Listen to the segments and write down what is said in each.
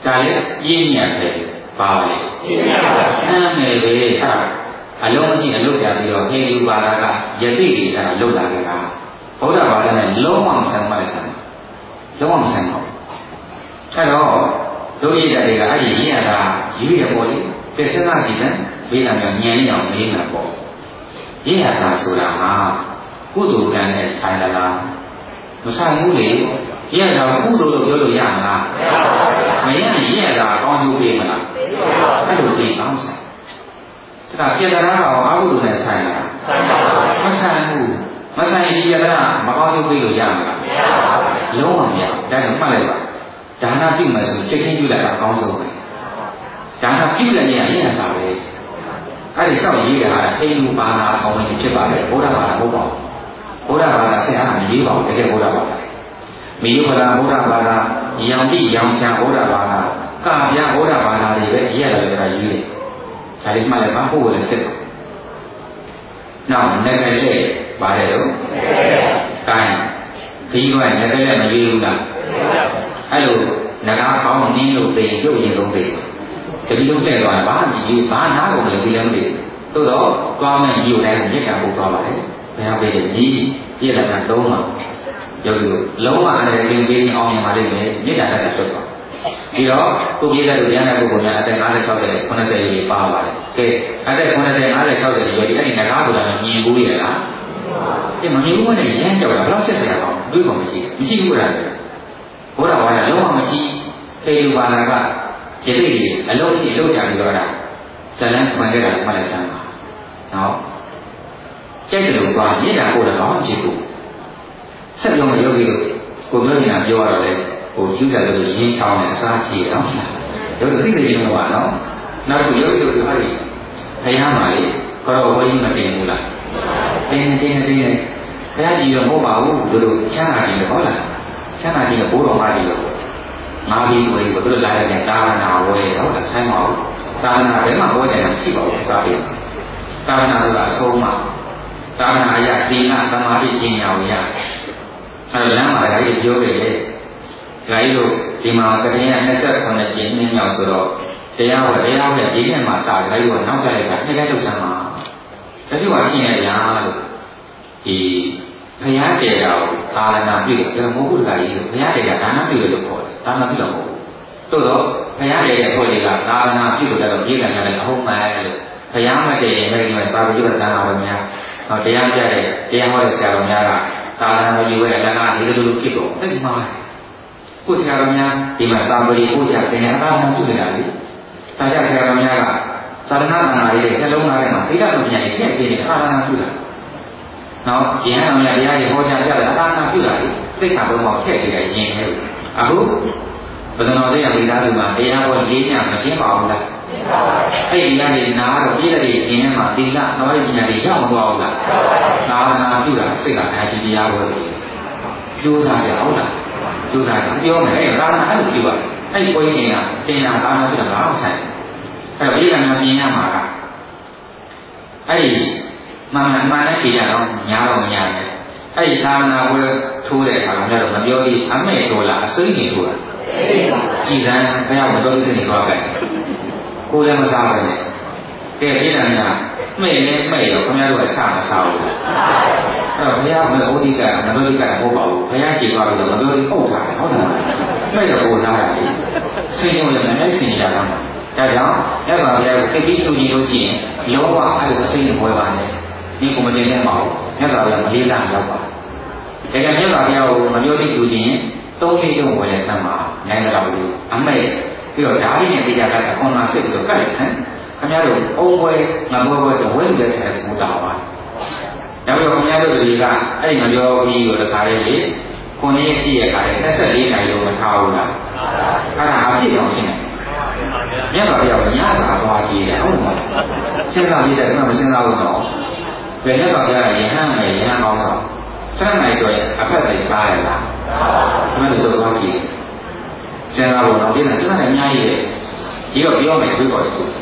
ဒါလည်းပြင်းညံတယ်ပါလေအဲ့မယ်လေအလုံးမရှိအလုပ်ကြပြီးတော့ဟိန္ဒူဘာသာကယသိတွေအဲ့ဒါလုပ်လာကြတာဗုဒ္ဓဘာသာနဲ့လုံးဝမဆိုင်ပါလေဆံလုံးဝမဆိုင်ပါဘူးအဲ့တော့တို့ရတဲ့တွေကအဲ့ဒီရတာရေးရပေါ်လေပြစ္ဆနာကြည့်တယ်ဘေးလာမျိုးညံနေအောင်မေးမှာပေါ့ရရတာဆိုတာဟာကုသိုလ်ကံနဲ့ဆိုင်လားမဆိုင်ဘူးလေရရတာကုသိုလ်လို့ပြောလို့ရမလားမရရင်ရရတာကောင်းကျိုးပေးမလားအဲ့လိုပေးအောင်ဆိုင်ဒါပြတနာကောင်အကုသိုလ်နဲ့ဆိုင်လားမဆိုင်ဘူးမဆိုင်ဒီပြတနာမကောင်းကျိုးပေးလို့ရမလားလုံးဝမရဒါကြောင့်မှတ်လိုက်ပါဒါနပြုမယ်ဆိုချက်ချင်းပြုလိုက်တာအကောင်းဆုံးပဲဒါနပြုလိုက်ရင်ရရတာပဲအဲ့ဒီလျှောက်ရေးတာဟာအိမ်လူဘာသာအကောင်းကြီးဖြစ်ပါတယ်ဘုရားဘာသာမဟုတ်ပါဘူးဘုရားဘာသာဆက်အားမရေးပါဘူးတကယ်ဘုရားဘာသာမိယုပဒဘုရားဘာသာယံတိယံချံဘုရားဘာသာကာဗျာဘုရားဘာသာတွေပဲရေးရတယ်ကရေးတယ်ဒါလေးမှလည်းဘာဖို့လဲစစ်တော့နောက်ငကလေးပါတယ်တော့ကိုင်းဒီကငကလေးမရေးဘူးလားအဲ့လိုငကားကောင်းနင်းလို့သိရင်ပြုတ်ရင်လုံးသိတယ်ဒီလိုတဲ့သွားဘာကြည့်ဘာနာကုန်လဲဒီလည်းမသိသို့တော့ကောင်းတဲ့မြို့တိုင်းမြစ်တာပို့သွားပါတယ်ဘယ်ဟာပဲဒီပြည့်လာတာတုံးမှာရုပ်ရုပ်လုံးဝအဲ့ဒါကင်းပြီးအောင်မြင်ပါလိမ့်မယ်မြစ်တာတက်တက်ထွက်သွားပြီးတော့ကိုပြည့်တဲ့လူရန်တဲ့ပုဂ္ဂိုလ်များအသက်50 60 90လေးပါပါတယ်ကဲအသက်90 50 60လေးဒီအဲ့ဒီငကားဆိုတာမြင်ဘူးရလားဒီမမြင်ဘူးနဲ့ရမ်းကြောက်တာဘယ်တော့ဆက်ဆရာအောင်တွေးဖို့မရှိဘူးလားဘုရားဘာသာလုံးဝမရှိသေလူဘာသာကယသိတွေအလုံးကြီးအလုံးချပြီးတော့တာဇလန်းခွန်ခဲ့တာမှလည်းဆန်းပါနော်ကြိုက်တယ်လို့ပြောမြင်တာကိုလည်းကောင်းဖြစ်ကိုဆက်လုံးမယောဂီလို့ကိုပြောနေတာပြောရတော့လေဟိုယူတယ်လို့ရင်းချောင်းနဲ့အစားကြည့်နော်ယောဂီသိတယ်လို့ပါနော်နောက်တစ်ခုယောဂီတို့ပြောရတယ်ခရမ်းပါလေခေါ်တော့ဝိကြီးမတင်ဘူးလားတင်ဘုရားကြီးတော့မဟုတ်ပါဘူးတို့ချမ်းသာကြီးလို့ဟုတ်လားချမ်းသာကြီးကဘိုးတော်မကြီးလို့ငါးပြီးဝေးဘုရားလာတဲ့တာဝနာဝေးဟုတ်လားဆိုင်ပါဘူးတာဝနာဘယ်မှာဟောတယ်မရှိပါဘူးစားပြီးတာဝနာဆိုတာအဆုံးမတာဝနာအရာဒီနာသမာဓိပညာဝိရအဲလမ်းမှာလည်းပြောခဲ့တယ်ဒါကြီးတို့ဒီမှာကရင်က29ကျင်းမြောက်ဆိုတော့တရားနဲ့ဒီနေ့မှာစာဒါကြီးကနောက်ကျလိုက်တာနှစ်လက်ထုတ်ဆန်းမှာတချို့ကရှင်းရရလို့ဒီဘုရားတည်တာကိုသာသနာပြုတယ်ဘုရားကြီးဘုရားတည်တာဒါနပြုတယ်လို့ခေါ်တယ်ဒါနပြုတော့မဟုတ်ဘူးသို့တော့ဘုရားတည်တဲ့ခေါ်တွေကသာသနာပြုလို့တော့ပြည်တယ်များလည်းအဟုတ်မှန်လို့ဘုရားမတည်ရင်လည်းဒီမှာစာပေကျတာတော်များတော့တရားပြတဲ့တရားဟောတဲ့ဆရာတော်များကသာသနာပြုရဲ့လည်းကဒီလိုလိုဖြစ်တော့အဲ့ဒီမှာကိုယ်ဆရာတော်များဒီမှာစာပေကိုဆရာတင်သာသနာပြုနေတာလေစာကြဆရာတော်များကသာသနာ့နာရီရဲ့နှလုံးသားထဲမှာသိက္ခာပညာရဲ့ပြည့်ပြည့်နဲ့သာသနာပြုတာနော်ယဟန်တော်များတရားကြီးဟောကြားပြတယ်သာသနာပြုတာလေသိက္ခာဘုံမှာထည့်ကြည့်ရင်ဟဲ့အခုဘယ်တော်တရားမိသားစုမှာတရားဟောလေးညမကျင်းပါဘူးလားကျင်းပါပါအဲ့ဒီကနေနားတော့ပြည့်တဲ့ခြင်းထဲမှာသီလတော်ရည်ပညာတွေရောက်မသွားဘူးလားသာသနာပြုတာစိတ်ကဒါကြီးတရားဟောတယ်ကြိုးစားကြဟုတ်လားကြိုးစားကြပြောမယ်အဲ့ဒါသာသနာအဲ့လိုပြုရတယ်အဲ့ဒီကိုင်းနေတာတင်တာသာသနာပြုတာဘာမှဆိုင်အဲ့တော့ဒီကံမြင်ရမှာကအဲ့ဒီမှန်နဲ့ကြည့်ရတော့ညာတော့မညာနဲ့အဲ့ဒီသာသနာဝဲထိုးတဲ့အခါကျတော့မပြောပြီးအမဲ့တော်လားအစိမ့်နေထိုးတာကြည်စမ်းဘုရားမတော်တဲ့နေသွားပဲကိုယ်လည်းမစားပဲနဲ့ကဲပြည်တယ်များမှဲ့နဲ့မှဲ့ရောခင်ဗျားတို့ကစားမစားဘူးအဲ့တော့ဘုရားမဩဒီကမတော်ဒီကမဟုတ်ပါဘူးဘုရားကြည်သွားပြီးတော့မတော်ဒီပုတ်ထားတယ်ဟုတ်တယ်မှဲ့တော့ကိုစားတာလေဆင်းရုံနဲ့လည်းဆင်းရတာမှာဒါကြောင့်လက်ပါဘုရားကိုတိတိကျကျလို့ရှိရင်လောဘအဲ့လိုစိတ်နဲ့ပွဲပါနဲ့ဒီကိုမတင်နဲ့မအောင်မြတ်စွာဘုရားမလေးစားတော့ပါဒါကမြတ်စွာဘုရားကိုမပြောသိလို့ချင်းသုံးလေးလုံးဝယ်တဲ့ဆံမှာနိုင်တော့လို့အမဲ့ပြီးတော့ဓာတ်ရည်နဲ့တရားကခွန်လာစစ်ပြီးတော့ကတ်လိုက်ဆံခင်ဗျားတို့အုံပွဲငါပွဲပွဲတော့ဝဲလို့တဲ့ထဲကိုတာပါနောက်ပြီးတော့ခင်ဗျားတို့တွေကအဲ့ဒီမပြောပြီးတော့တခါလေးလေခွန်ကြီးရှိရခါလေး24နိုင်လို့မထားဘူးလားအဲ့ဒါအပြည့်အောင်ရှင်းတယ်မြတ်စွာဘုရားကညစာသွားကြည့်တယ်ဟုတ်မှာစဉ်းစားကြည့်တယ်ကမစဉ်းစားဘူးတော့ဘယ်မြတ်စွာဘုရားကယဟန်နဲ့ယဟန်ကောင်းဆောင်စမ်းနိုင်တော့အဖက်တွေစားရလားဘယ်လိုဆိုသွားကြည့်ကျန်တာတော့ဒီနဲ့စဉ်းစားနေအများကြီးလေဒီတော့ပြောမယ်တွေးပေါ်တယ်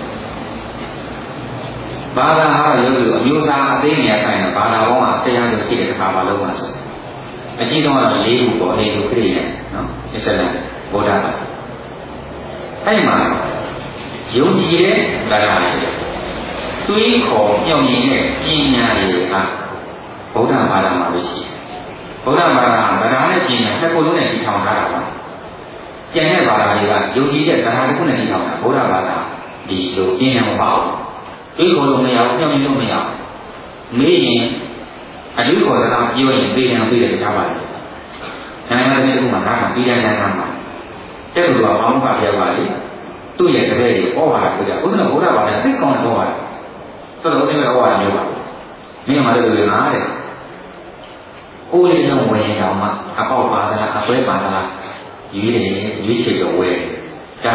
ဘာသာဟာရုပ်စုအမျိုးသားအသိဉာဏ်ဆိုင်တဲ့ဘာသာပေါင်းကတရားတွေရှိတဲ့တစ်ခါမှလုံးဝဆိုအကြည့်တော့၄ခုပေါ်နေလို့ခရီးနဲ့နော်အစ္စလာမ်ဗုဒ္ဓဘာသာအဲ့မှာယုံကြည်တဲ့တရားတွေတွေးခေါ်ပြောင်းနေတဲ့ပညာတွေကဗုဒ္ဓဘာသာမှာပဲရှိတယ်ဗုဒ္ဓဘာသာတရားနဲ့ပညာတစ်ခုလုံးနဲ့တည်ထောင်ထားတာပါကျန်တဲ့ဘာသာတွေကယုံကြည်တဲ့တရားတစ်ခုနဲ့တည်ထောင်တာဗုဒ္ဓဘာသာဒီလိုပညာမပေါ့တွေးခေါ်လို့မရဘူးပြောင်းလို့မရဘူးမေးရင်အတူခေါ်စကားပြောရင်ပြေးရင်ပြေးတယ်ကြားပါလေနိုင်ငံတစ်ခုမှာဒါကပြည်တိုင်းနိုင်ငံမှာတဲ့လူကဘာမှမပြောပါလေသူ့ရဲ့တပည့်တွေဩဝါဒပြောကြဘုရားဗုဒ္ဓဘာသာသိကောင်းတော့ပါတယ်ဆိုတော့ဒီလိုဩဝါဒမျိုးပါမင်းကမှလည်းလူငါတဲ့အိုးလေးလုံးဝင်အောင်မှအပေါက်ပါသလားအပွဲပါသလားရွေးတယ်ရွေးချယ်တော့ဝဲဒါ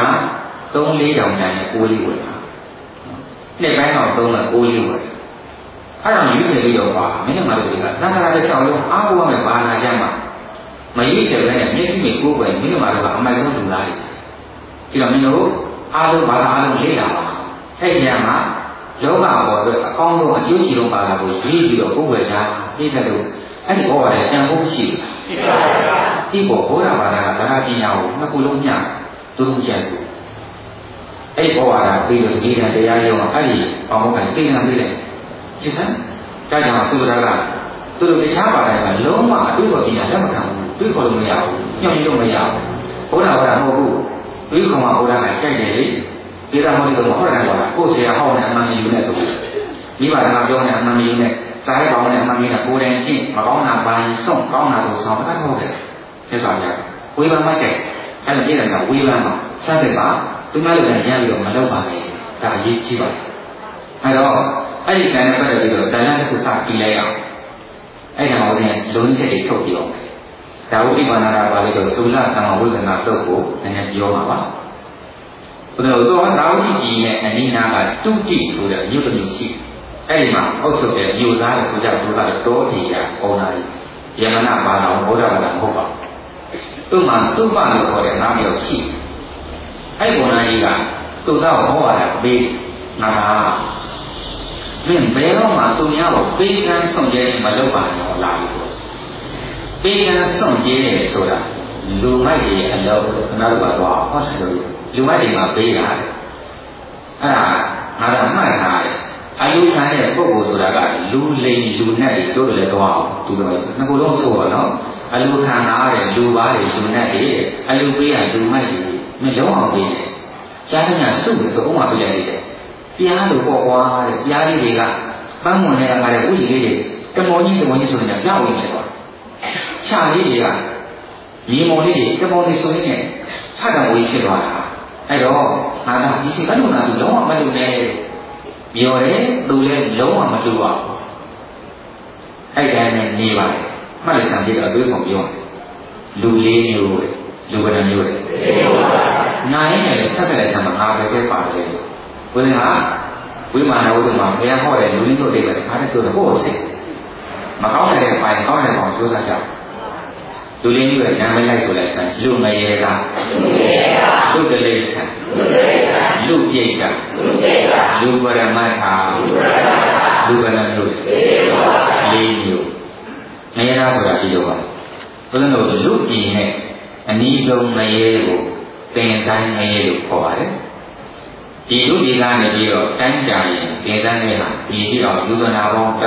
3-4တောင်တန်းနဲ့အိုးလေးဝင်တာနှစ်ပိုင်းတော့3နဲ့အိုးလေးဝင်အဲ့တော့ရွေးချယ်ပြီးတော့ပါမင်းကမှလည်းလူကသံဃာတစ်ချောင်းလုံးအားကိုးမဲ့ဘာသာကျမ်းမှာမရွေးချယ်ဘဲနဲ့မျက်စိနဲ့ကိုယ်ပဲမင်းတို့ကအမိုက်ဆုံးလူသားတွေဒီတော့မင်းတို့အားလုံးဘာသာအားလုံးလေ့လာပါအဲ့ဒီညမှာလောကပေါ်အတွက်အကောင်းဆုံးအကျိုးရှိဆုံးဘာသာကိုရွေးပြီးတော့ကိုယ်ပဲရှားပြည့်တဲ့လို့အဲ့ဒီဘောရတယ်တန်ဖိုးရှိတယ်ပါဗျာဒီဘောဘုရားဘာသာကဒါနပညာကိုနှစ်ခုလုံးညသူတို့ကျက်ကိုအဲ့ဒီဘောရတာပြီးတော့ဒီကံတရားရုံအဲ့ဒီပေါင်းကသိနေပြီလေဒီစမ်းဒါကြောင့်သုဒ္ဓကသူတို့တခြားဘာသာကလုံးဝအတူတော်ပညာလက်မခံဘူးတွေးခေါ်လို့မရဘူးညှို့လို့မရဘူးဘုရားဘာသာမဟုတ်ဘူးတွေးခေါ်မှဘုရားကကြိုက်တယ်လေဒီတော့ဟောဒီလိုမဟုတ်တယ်ကွာကိုယ်ဆရာဟောနေအမှန်မြင်နေဆိုပြီးမိဘကပြောနေအမှန်မြင်နေစားရကောင်းနေအမှန်မြင်နေကိုယ်တိုင်ချင်းမကောင်းတာပါရင်ဆုံးကောင်းတာကိုဆောင်ပတ်ဟုတ်တယ်ဖြစ်သွားကြဝေဘာမကြိုက်အဲ့လိုပြည်တယ်ကဝေဘာမှာစတဲ့ပါသူများလည်းရပြီးတော့မလုပ်ပါနဲ့ဒါအရေးကြီးပါတယ်အဲ့တော့အဲ့ဒီဆိုင်နဲ့ပတ်သက်ပြီးတော့ဇာတ်လမ်းတစ်ခုစပြီးလိုက်အောင်အဲ့ဒါကိုလည်းလုံးချက်တွေထုတ်ပြီးအောင်ဒါဝိပဿနာပါဠိတော်သုလသံဃဝိပဿနာတုတ်ကိုနည်းနည်းပြောမှာပါဘုရားတော်သာဝတိကြီးရဲ့အနိနာကတုတိဆိုတဲ့အယုတ္တမျိုးရှိအဲ့ဒီမှာအုပ်ချုပ်တဲ့ယူသားတဲ့ဆိုကြသူကတော့တောတိယပုံနာကြီးယမနာဘာသာဘုရားဘာသာမဟုတ်ပါဘူးသူ့မှာသူ့ဘာလို့ခေါ်တဲ့နာမည်ရှိအဲ့ပုံနာကြီးကသူ့တော့ဟောတာပေးနာမင်းဘယ်တော့မှသူများကိုပေးကမ်းဆုံးကျဲမလုပ်ပါနဲ့လားလို့ပေးကမ်းဆုံးကျဲတယ်ဆိုတာလူမိုက်ရဲ့အလုပ်ခဏတော့ဟောတယ်လို့လူမိုက်တွေမှာပေးတာအဲ့ဒါငါကမှတ်ထားတယ်အယုခံတဲ့ပုဂ္ဂိုလ်ဆိုတာကလူလိမ်လူနဲ့တို့လည်းတော့အောင်သူတို့နှစ်ခုလုံးဆိုတော့နော်အလူခံနာတဲ့လူပါးတွေလူနဲ့တွေအလူပေးရလူမိုက်တွေမလုံးအောင်ပေးတယ်ကြားတဲ့ညစုပြီးတော့ဥမာပေးလိုက်တယ်ပြားလို့ပေါ့ကွာတဲ့ပြားလေးတွေကပန်းမွန်နေတာကလည်းဥယျာဉ်လေးတွေတမောကြီးဆိုရင်ပြဝင်နေတော့ခြာလေးတွေကမြေမော်လေးတွေတမောလေးဆိုရင်ခြာတံဝေးဖြစ်သွားတာအဲ့တော့ငါကဒီစီဘယ်လိုလဲလုံးဝမလုပ်နဲ့ပြောတယ်သူလည်းလုံးဝမလုပ်ပါဘူးအဲ့တိုင်းနဲ့နေပါတယ်မှတ်လိုက်စံပြတော့အတွေးของပြောလူလေးမျိုးတဲ့လူကလည်းမျိုးတဲ့နိုင်တယ်ဆက်ဆက်လိုက်ချင်မှာငါပဲပဲပါတယ်ဘုရားဝိမာနဝိတ္တမှာဘုရားဟောတဲ့လူလေးတို့တွေပဲဒါနဲ့ပြောတယ်ဟောစိတ်မကောင်းတဲ့ပိုင်ကောင်းတဲ့ကောင်ပြောစားကြလူလေးမျိုးရဲ့နာမည်လိုက်ဆိုလိုက်စမ်းလူငရေကလူတလိဆံလူပြိတ္တာလူပရမတ္ထာလူကနမျိုးလေးမျိုးငရေဆိုတာဒီလိုပါဘုရားတို့လူပြည်နဲ့အနည်းဆုံးငရေကိုသင်္တိုင်းငရေလို့ခေါ်ပါတယ်ဒီလူပြည်ကနေပြီးတော့တိုင်းကြရင်သင်္တိုင်းနဲ့ဟာဒီကြည့်တော့ယူဇနာပေါင်း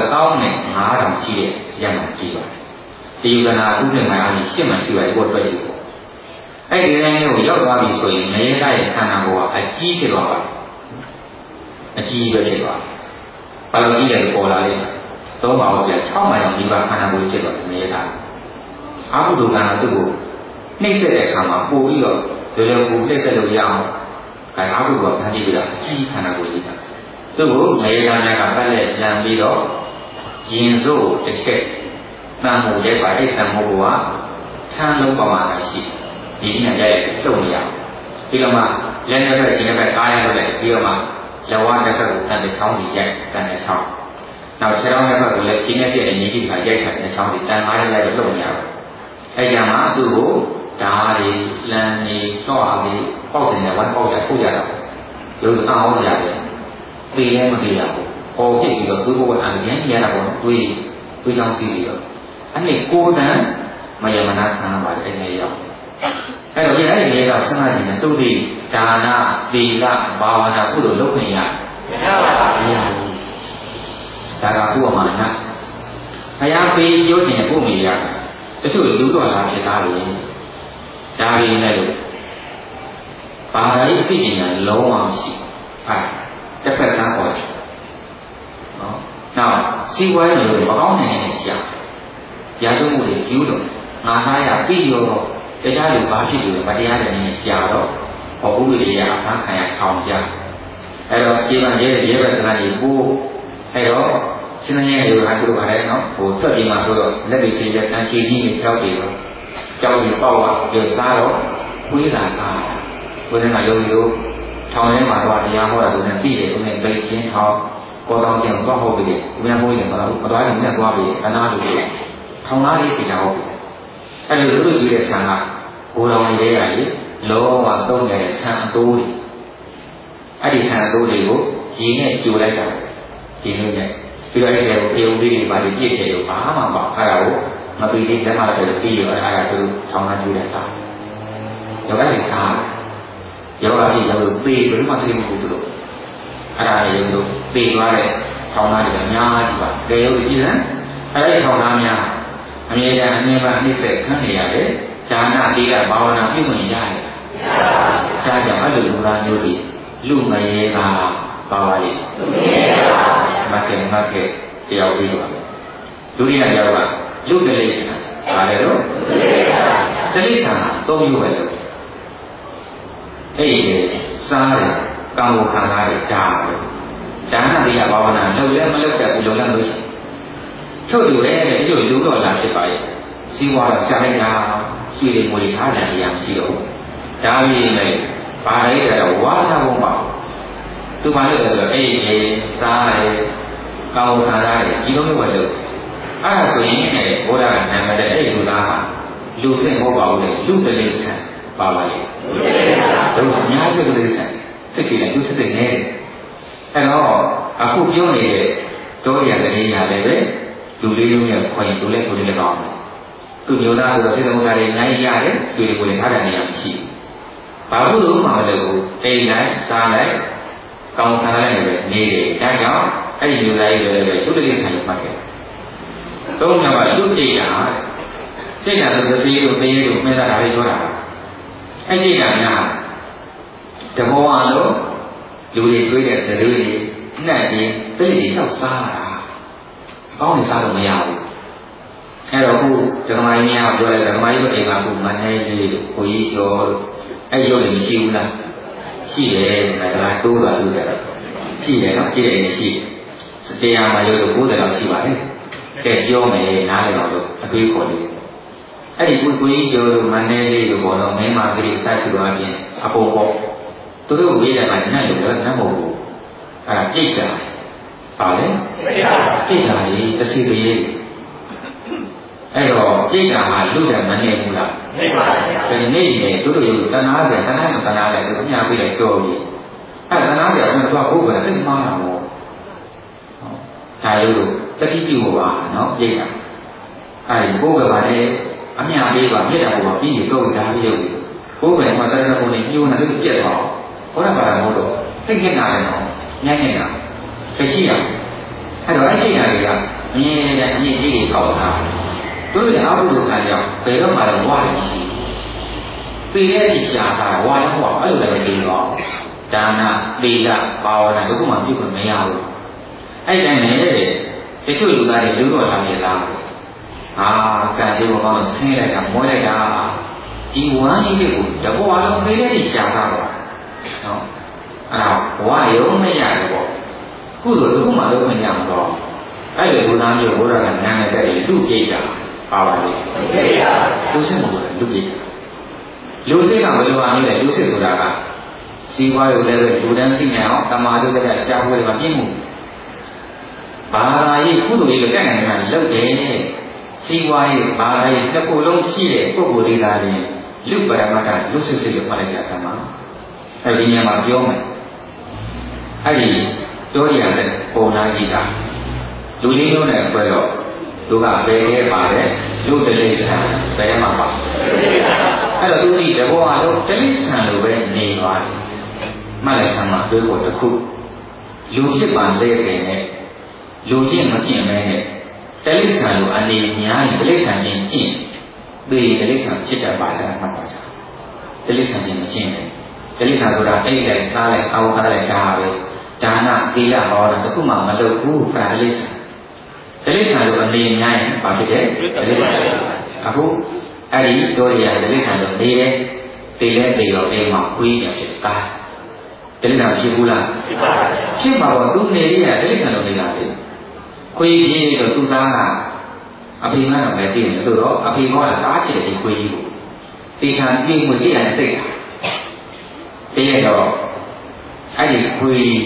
15000ရှိတဲ့ရမှပြီးပါတယ်ဒီယူဇနာဥပ္ပမာအားဖြင့်ရှင်းမှရှိပါတယ်ကိုတွေ့ကြည့်ပေါ့အဲ့ဒီတိုင်းကိုရောက်သွားပြီဆိုရင်ငရေရဲ့ခန္ဓာကိုယ်ကအကြီးဖြစ်သွားပါတယ်အကြီးပဲဖြစ်သွားဘာလို့ကြီးလဲပေါ်လာလဲသုံးပါဦးပြ6မိုင်အောင်ဒီပါခန္ဓာကိုယ်ဖြစ်သွားတယ်ငရေကအာဟုဒုက္ခနာသူ့ကိုနှိမ့်ဆက်တဲ့အခါမှာပို့ပြီးတော့ဒီလိုကိုနှိမ့်ဆက်လို့ရအောင်အဲအာဟုဒုက္ခဖန်တီးပြီးတော့အကြီးခန္ဓာကိုယ်ကြီးတာသူ့ကိုငရေကလည်းကပတ်လက်လံပြီးတော့ရင်စို့တစ်ချက်တန်ဖို့ရိုက်ပါအဲ့တန်ဖို့ကဆန်းလုံးပမာဏရှိဒီနည်းနဲ့တုံ့ရပြီးတော့မှလက်နဲ့ပဲဒီနဲ့ပဲကားရတော့လေပြီးတော့မှလက်ဝါးတစ်ဖက်ကိုတန်တဲ့ချောင်းကြီးရိုက်တန်တဲ့ချောင်းနောက်ခြေထောက်တစ်ဖက်ကိုလည်းဒီနဲ့ပြည့်တဲ့ညီကြီးကရိုက်တဲ့ချောင်းကြီးတန်5ရက်လိုက်တော့တုံ့ရအဲ့ကြမှာသူ့ကိုဓာရီလမ်းနေတော့အပြီးပေါက်စင်နဲ့ဝမ်းပေါက်ရထုတ်ရတာလို့တောင်းရတယ်ပေးလည်းမပေးရဘူးပေါ်ဖြစ်ပြီးတော့သူ့ဘဝအမြင်ရတာပေါ့တွေးကြောင်းစီပြီးတော့အဲ့ဒီကိုယ်တန်မယမနာခံပါတယ်အဲ့ဒီရောက်အဲ့တော့ဒီအဲ့ဒီကစဉ်းစားကြည့်ရင်သူဒီဒါနသီလဘာဝနာကုသိုလ်လုပ်ခွင့်ရမရပါဘူးဒါကဥပမာနာဘုရားပေးပြောခြင်းပို့မိရတချို့လူတော်လာဖြစ်သားတယ်ဒါရင်းနဲ့လို့ဘာသာရေးအဖြစ်ဉာဏ်လုံးဝရှိတစ်ဖက်ကပေါ်တယ်နော်နောက်စီးပွားရေးလို့မကောင်းတဲ့နေရာရာဇဝတ်မှုတွေပြုလို့ငါသားရပြီးရောတရားလူဘာဖြစ်လို့မတရားတဲ့နေရာတော့ဟောဥပဒေရအဖမ်းခံရထောင်ကြအဲ့တော့ခြေပံရဲဘက်စကားကြီးပို့အဲ့တော့စဉ်းစားရတဲ့ဟာတို့ကလည်းနော်ဟိုထွက်ပြီးမှဆိုတော့လက်တွေခြေလက်တန်းခြေကြီးတွေကြောက်တယ်တော့ကြောက်ပြီးပေါ့သွားပြီးစားတော့ဝေးလာတာဝေးနေတာရုံထောင်ထဲမှာတော့တရားဟောတာဆိုရင်ပြီးတယ်သူနဲ့ပိတ်ချင်းထောင်ပေါ်တော်ကျန်တော့ဟုတ်ပြီဒီမြန်မိုးရင်မလားမသွားရင်လည်းသွားပြီအနာလိုထောင်သားလေးကြည့်တာဟုတ်ပြီအဲ့လိုလူတွေရဲ့ဆံကဘိုးတော်ကြီးတွေကလေလောကသုံးတဲ့ဆံအတိုးတွေအဲ့ဒီဆံအတိုးတွေကိုရင်းနဲ့ကျိုလိုက်တာရင်းနဲ့ပြီးတော့အဲ့ဒီကိုပြုံးပြီးပါပြီးပြည့်တယ်လို့ဘာမှမပေါ့အဲ့ဒါကိုမပြီးသေးတဲ့မှာလည်းပြီးရောအဲ့ဒါသူထောင်သားကျိုးတဲ့ဆံယောဂလေးစားယောဂကြီးရောက်လို့ပေးဘယ်မှသိမဘူးလို့အဲ့ဒါလေးလို့ပေးသွားတဲ့ထောင်သားတွေအများကြီးပါကဲရုပ်ကြည့်စမ်းအဲ့ဒီထောင်သားများအမြဲတမ်းအမြဲပါနှိမ့်ဆက်ခံနေရတယ်ဒါနသီလဘာဝနာပြုခွင့်ရတယ်ဒါကြောင့်အဲ့လိုလူသားမျိုးတွေလူငရေကပါပါလေလူငရေပါမကဲတရားပြီးပါဒုတိယကြောက်ကလူတလိဆံပါတယ်တော့တလိဆံသုံးမျိုးပဲလို့အဲ့ဒီစားတယ်ကာမခံစားတယ်ကြားတယ်ဒါနသီလဘာဝနာလုပ်လဲမလုပ်တဲ့ဘူးလုံးလုံးလို့ထုတ်တူတယ်တဲ့ဒီလိုလူတော်လာဖြစ်ပါရဲ့စီးပွားတော့ရှာလိုက်တာရှိတယ်ငွေထားတယ်တရားမရှိတော့ဒါပြီးလေပါလိုက်တယ်ဝါသဘုံပါသူပါလို့ဆိုတော့အဲ့ဒီစားတယ်ကောင်းခံရတယ်ဒီလိုမျိုးပဲလို့အဲ့ဒါဆိုရင်လည်းဘုရားကနာမည်တဲ့အဲ့ဒီလူသားကလူစိတ်မဟုတ်ပါဘူးလေလူတလေးဆံပါပါလေတို့အများကြီးတလေးဆံစိတ်ကြီးလည်းလူစိတ်နေတယ်အဲ့တော့အခုပြောနေတဲ့တောရတလေးရလည်းပဲလူလေးလုံးရဲ့ခွင့်လူလေးကိုလည်းကောင်းတယ်သူမျိုးသားဆိုတော့စိတ်သမုဒ္ဒရာတွေအများကြီးရတယ်သူတွေကိုလည်းထားတဲ့နေရာမရှိဘူးဘာလို့လို့မှမလုပ်ဘူးအိမ်လိုက်စားလိုက်ကောင်းခံလိုက်နေပဲနေတယ်ဒါကြောင့်အဲ့ဒီမျိုးသားကြီးတွေလည်းသူတလေးဆံလို့မှတ်တယ်တော့ညမှာလူတိတ်တာတိတ်တာဆိုတော့စီးလို့ပေးလို့မဲ့တာဒါလေးပြောတာအဲ့ဒီကများတဘောအောင်လို့လူတွေတွေးတဲ့တတွေးတွေနှက်ရင်တိတ်တွေဆောက်စားတာကောင်းနေစားလို့မရဘူးအဲ့တော့ခုဓမ္မကြီးများပြောလိုက်ဓမ္မကြီးတို့အိမ်မှာခုမနေလေးကိုကြီးကျော်လို့အဲ့ရုပ်လည်းမရှိဘူးလားရှိတယ်ဒါကတိုးတာလို့ကြတော့ရှိတယ်နော်ရှိတယ်ရှိတရားမှာရုပ်လို့90လောက်ရှိပါတယ်တဲ့ပြောမယ်နားလည်တော့လို့အတွေးခေါ်လေးအဲ့ဒီကိုကြီးကျော်လို့မနေလေးလို့ပေါ်တော့မင်းမကလေးစိုက်စုသွားပြင်အပေါ်ပေါ်သူတို့ဝေးတယ်မှာနတ်လို့တော့နတ်မဟုတ်ဘူးအဲ့ဒါပြိတ္တာပါလေပြိတ္တာကြီးတစ်စီပြေးအဲ့တော့ပြိတ္တာဟာလူတယ်မနေဘူးလားနေပါဘူးဒီနေ့လေသူတို့ရုပ်တဏှာဆယ်တဏှာမတဏှာလည်းသူအများပြီးလိုက်တော်ပြီအဲ့တဏှာဆယ်ကတော့ဘုရားသိမှားတာပေါ့ဒါရုပ်လို့တတိပြုပါနော်ပြိတ္တာအဲ့ဒီဘုရားကလည်းအများပြီးပါမြစ်တာပေါ်ပြီးတော့ဒါပြီးရုပ်ဘုရားကတရဏဂုံနဲ့ညှိုးနေလို့ပြက်သွားဘုရားဘာလို့တော့သိခဲ့တာလဲနော်ညံ့နေတာသိရှိရအဲ့တော့အဲ့ဒီနေရာတွေကအမြင်နဲ့အမြင်ကြီးတွေပေါက်တာသူတို့ရဲ့အဘုဒ္ဓဆံကြောင့်ဘယ်တော့မှလည်းဝါရရှိသိရဲ့ဒီရှားတာဝါလည်းဟောအဲ့လိုလည်းသိတော့ဒါနသီလဘာဝနာတို့ကမှပြုခွင့်မရဘူးအဲ့တိုင်းနဲ့တချို့လူသားတွေလူတော်ထားပြလားကံစီဘောကောင်းဆင်းလိုက်တာမွေးလိုက်တာဒီဝမ်းကြီးကိုတဘောအလုံးသိရဲ့ဒီရှားတာပေါ့နော်အဲ့ဒါဘဝရုံးမရတယ်ပေါ့ခုဆိုအခုမှလုပ်ခွင့်ရမှာတော့အဲ့ဒီဘုရားမျိုးဘုရားကနာမည်တဲ့လူပြိတ္တာပါပါလေလူစစ်မို့လူပြိတ္တာလူစစ်ကဘယ်လိုအားမျိုးလဲလူစစ်ဆိုတာကစီးပွားရေးလည်းလူတန်းစီနေအောင်တမာတို့တဲ့ရှားပွဲတွေမှာပြည့်မှုဘာသာရေးကုသိုလ်ရေးလည်းတက်နိုင်တယ်လုပ်တယ်စီးပွားရေးဘာသာရေးတစ်ခုလုံးရှိတဲ့ပုဂ္ဂိုလ်တွေကလည်းလူပရမတ္တလူစစ်စစ်ကိုမှတ်လိုက်ကြသမှာအဲ့ဒီနေရာမှာပြောမယ်အဲ့ဒီပြောရတဲ့ပုံနာကြီးကလူလေးမျိုးနဲ့ပြောတော့သူကဘယ်ထဲပါတယ်လူတလေးဆံဘယ်မှာပါအဲ့တော့သူဒီတဘောအလုံးတိရစ္ဆာန်လိုပဲနေသွားတယ်မှတ်လိုက်စမ်းမှာတွေးဖို့တစ်ခုလူဖြစ်ပါလေတဲ့နဲ့လူချင်းမကျင့်မဲနဲ့တိရစ္ဆာန်လိုအနေများတိရစ္ဆာန်ချင်းကျင့်ပြီးတိရစ္ဆာန်ဖြစ်တတ်ပါလားမှတ်ပါကြတိရစ္ဆာန်ချင်းမကျင့်နဲ့တိရစ္ဆာန်ဆိုတာအိတ်လိုက်သားလိုက်အောင်းသားလိုက်ဒါပဲဒါနသီလဟောတာတခုမှမလုပ်ဘူးဒါတိရစ္ဆာန်တိရစ္ဆာန်လိုအနေများရင်ဘာဖြစ်လဲတိရစ္ဆာန်အခုအဲ့ဒီတို့ရတိရစ္ဆာန်လိုနေတယ်တည်လဲတည်တော့အိမ်မှာခွေးနေတယ်ကားတိရစ္ဆာန်ဖြစ်ဘူးလားဖြစ်ပါတော့သူနေရတိရစ္ဆာန်လိုနေတာလေခွေးကြီးတော့သူသားကအဖေကတော့ပဲသိတယ်ဆိုတော့အဖေကတားချစ်တယ်ခွေးကြီးကိုတေချာပြေးမှုသိရတယ်သိတာတည့်ရတော့အဲ့ဒီခွေး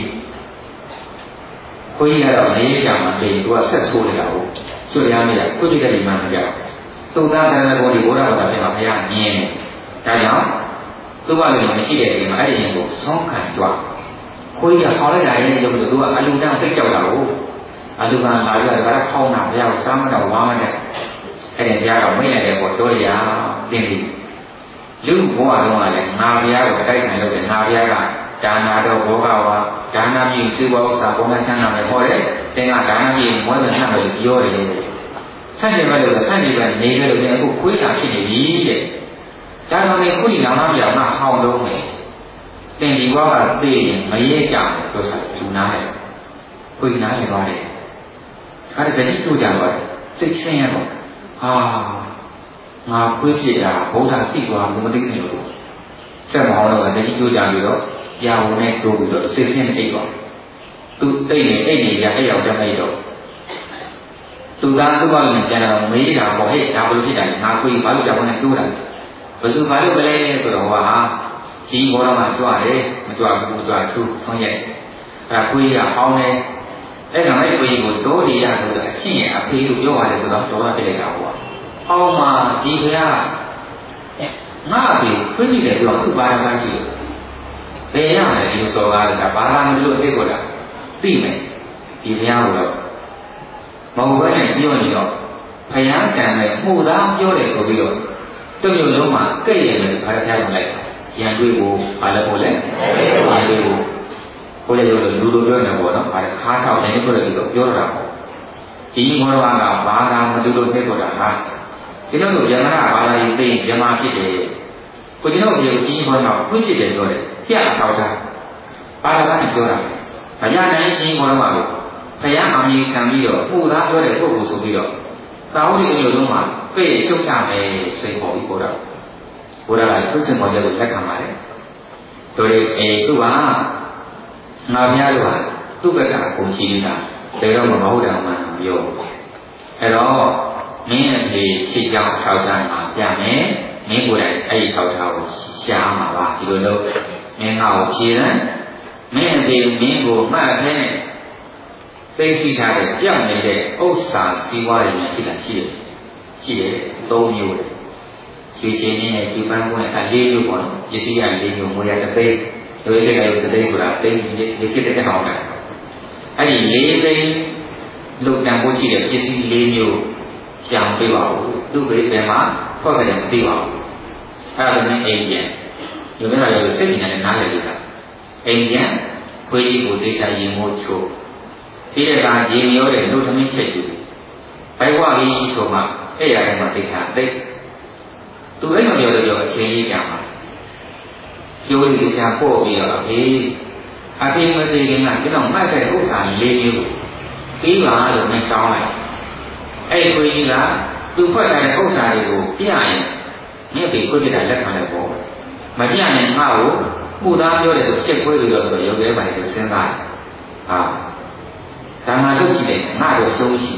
ကတော့နေရမှာတည်သူကဆက်ဆိုးနေတာဟုတ်ကျွတ်ရမ်းနေတာကုတိကတိမှမကြောက်သူသားကလည်းဘောဒီဘောရဘာသာပြန်မှာဘုရားမြင်တယ်ဒါကြောင့်သူကလည်းမရှိတဲ့အချိန်မှာအဲ့ဒီရင်ကိုဆောင်းခံကြွခွေးကခေါ်လိုက်တာရဲ့လို့သူကအလူတန်းသိကြောက်တာဟုတ်အလူကလာပြီးတော့ခေါင်းနာဘုရားကိုစားမတော့ဝါမတဲ့အဲ့ဒီဘုရားကမိတ်လိုက်တဲ့ပေါ်တော်ရတင်းပြီးလူဘဝလုံးကလည်းငါဘုရားကိုအတိုက်ခံလုပ်တယ်ငါဘုရားကဒါနာတော့ဘောကဝါဒါနာမြင့်စေဝဥစ္စာပုံမှန်ချမ်းသာမယ်ဟောတယ်တင်ကဒါနာမြင့်မွေးမယ်ဆန့်မယ်ပြောတယ်လို့ဆက်ရှင်ပဲလို့ဆန့်ရှင်ပဲနေပဲလို့အခုခွေးတာဖြစ်နေပြီတဲ့ဒါကြောင့်လေခုဒီနာမပြောင်းမှဟောင်းတော့မယ်တင်ဒီဘဝကသိရင်မရဲကြဘူးပြောတာလူနာတယ်ခွေးနားနေသွားတယ်အဲ့ဒါစတိတို့ကြတော့စိတ်ဆင်းရဲတော့ဟာငါခွေးဖြစ်တာဘုရားသိသွားဘူးမသိဘူးလို့ဆက်မအောင်တော့စတိတို့ကြပြီးတော့ရာဝင်နဲ့တိုးပြီးတော့စိတ်ဆင်းအိတ်သွားသူတိတ်နေအိတ်နေရအဲ့ရောက်ကြမိတော့သူကသူ့ဘာလို့ကျန်တော့မေးတာပေါ့ဟဲ့ဒါဘယ်လိုဖြစ်တာလဲငါခွေးဘာလို့ကြောက်နေတိုးတာဘယ်သူဘာလို့မလဲဆိုတော့ဟာကြီးဘောတော့မှကြွတယ်မကြွဘူးကြွသူထုံးရဲ့အဲ့ခွေးကဟောင်းနေအဲ့ကောင်အဲ့ခွေးကိုတိုးနေရဆိုတော့အရှင်းအဖေလို့ပြောရတယ်ဆိုတော့တော်တော်ပြလိုက်တာပေါ့ဟောင်းမှာဒီခရငါအဖေခွေးကြည့်တယ်ဆိုတော့သူ့ဘာသာကြည့်ဘယ်ရမလဲဒီလိုစော်ကားတာဘာသာမလို့အစ်ကိုလားသိမယ်ဒီဘုရားကိုတော့မဟုတ်ဘဲနဲ့ပြောနေတော့ဘုရားတန်နဲ့မှုသားပြောတယ်ဆိုပြီးတော့တုံ့လုံးမှာကဲ့ရဲ့လို့ဘာသာကြားလိုက်ရန်တွေးဖို့ဘာလဲဖို့လဲရန်တွေးဖို့ကိုယ်လည်းလူလိုပြောနေပေါ့နော်ဘာလဲခါထောက်နေဆိုတော့ပြောတာပေါ့ဒီမောရဝါကဘာသာမတူလို့ဖြစ်ပေါ်တာဟာဒီလိုလိုယမနာဘာသာရေးသိယမဖြစ်တယ်ကိုကျွန်တော်ဒီကြီးမောတော့ခွင့်ဖြစ်တယ်ပြောတယ်ပြထောက်တာဘာသာကပြောတာဗညာတိုင်းကြီးမောရဝါကိုဘုရားအမိခံပြီးတော့ပူသားပြောတဲ့ပုဂ္ဂိုလ်ဆိုပြီးတော့သာဝတိမျိုးလုံးမှာပြေရှုပ်ချမယ်စိတ်ပေါ်ပြီးပေါ်တော့ဘုရားကသူ့စင်ပေါ်ကျလို့လက်ခံပါတယ်တို့ရဲ့သူကငါဘုရားတို့ဟာသူ့ဘက်ကအကုန်ရှိနေတာဒါတော့မဟုတ်တယ်မှန်ပြောအဲ့တော့မင်းရဲ့ဒီခြေကြောင်းထောက်ထားမှာပြမယ်မင်းကိုယ်တိုင်အဲ့ဒီထောက်ထားကိုရှားမှာပါဒီလိုလို့မင်းကကိုဖြေတယ်မင်းဒီမင်းကိုမှတ်တဲ့သိသိထားတဲ့ပြောင်းနေတဲ့ဥစ္စာစီးပွားရေးနဲ့ရှိတာရှိတယ်၃မျိုးတယ်ရွှေချင်းနဲ့ဒီပန်းကွန်းက၄မျိုးပေါ့နော်ပစ္စည်းက၄မျိုးငွေရတစ်သိန်းရွေးတဲ့ကလေးတစ်သိန်းဆိုတာသိန်းဒီဖြစ်တဲ့ဟောင်းတာအဲ့ဒီ၄သိန်းလုံတန်ဖို့ရှိတဲ့ပစ္စည်း၄မျိုးရှောင်ပေးပါဦးသူ့ဘေးဘယ်မှာဖွက်ကြတယ်မသိပါဘူးအဲ့ဒါနဲ့အိမ်ပြန်ဒီကနေ့လည်းစိတ်ဉာဏ်နဲ့နားလည်လိုက်တာအိမ်ပြန်ခွေးကြီးကိုသိချရင်မို့ချို့ပြီးတဲ့အခါရေမျောတဲ့လူသမီးချက်ကြည့်ဘိုက်ဝါကြီးဆိုမှအဲ့ရတဲ့မှာသိချသိသူအဲ့လိုပြောတော့အချင်းကြီးကြမှာပြောလို့သိချပို့ပြီးတော့အဖေမသိခင်ကကျွန်တော်မှတ်တဲ့ဥစ္စာ၄မျိုးပြီးပါလို့မတောင်းလိုက်အဲ့ခွေးကြီးကသူဖွက်ထားတဲ့ဥစ္စာတွေကိုပြရင်မြင့်ပြီးခွေးပြတာလက်ခံလိုက်ပေါ့မပြရင်ငါ့ကိုပူသားပြောတယ်ဆိုချက်ခွေးလို့ဆိုရုပ်သေးပါတယ်သူစဉ်းစားတယ်ဟာဒါမှလုပ်ကြည့်တယ်ငါတို့ရှုံးရှိ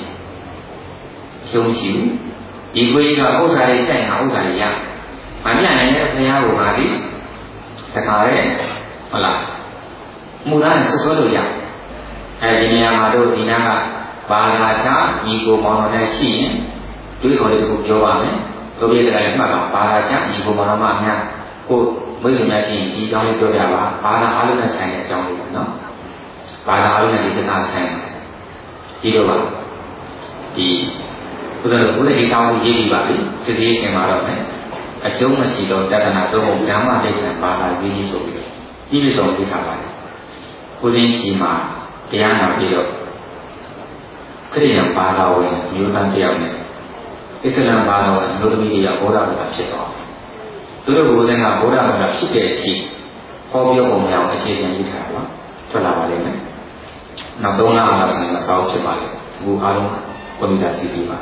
ဒီခွေးကဥစ္စာတွေတိုက်တာဥစ္စာတွေရမပြရင်လည်းဘုရားကိုပါပြီတခါရဲဟုတ်လားမူသားနဲ့ဆွဆွဲလို့ရအဲဒီနေရာမှာတို့ဒီနာကဘာသာချညီကိုမောင်တော်နဲ့ရှိရင်တွေးခေါ်လေးကိုပြောပါမယ်တို့ပြည်တဲ့မှတ်ပါဘာသာချညီကိုမောင်တော်မှအများကိုမိတ်ဆွေများရှိရင်ဒီအကြောင်းလေးပြောပြပါဘာသာအားလုံးနဲ့ဆိုင်တဲ့အကြောင်းလေးပေါ့နော်ဘာသာအားလုံးနဲ့ဒီစကားဆိုင်ဒီလိုပါဒီဥစ္စာတို့ဘုရားဒီတောင်းရေးပြီးပါပြီစစ်သေးခင်မှာတော့မယ်အကျုံးမရှိတော့တဏှာတော့ဓမ္မဒိဋ္ဌံဘာသာကြီးဆိုပြီးဒီလိုဆုံးပြထားပါတယ်ကိုရင်းစီမှာတရားနာပြီးတော့ခရိယံဘာသာဝင်မျိုးသားတယောက်နဲ့အစ္စလာမ်ဘာသာဝင်လူသမီးတွေကဗုဒ္ဓဘာသာဖြစ်သွားသူတို့ကိုယ်တိုင်ကဗုဒ္ဓဘာသာဖြစ်တဲ့အချိန်ဟောပြောပုံများအခြေခံရေးထားပါထွက်လာပါလိမ့်မယ်နောက်3လလောက်ဆိုရင်အစားဖြစ်ပါလိမ့်အခုအားလုံးကွန်ပျူတာစီပြီးပါ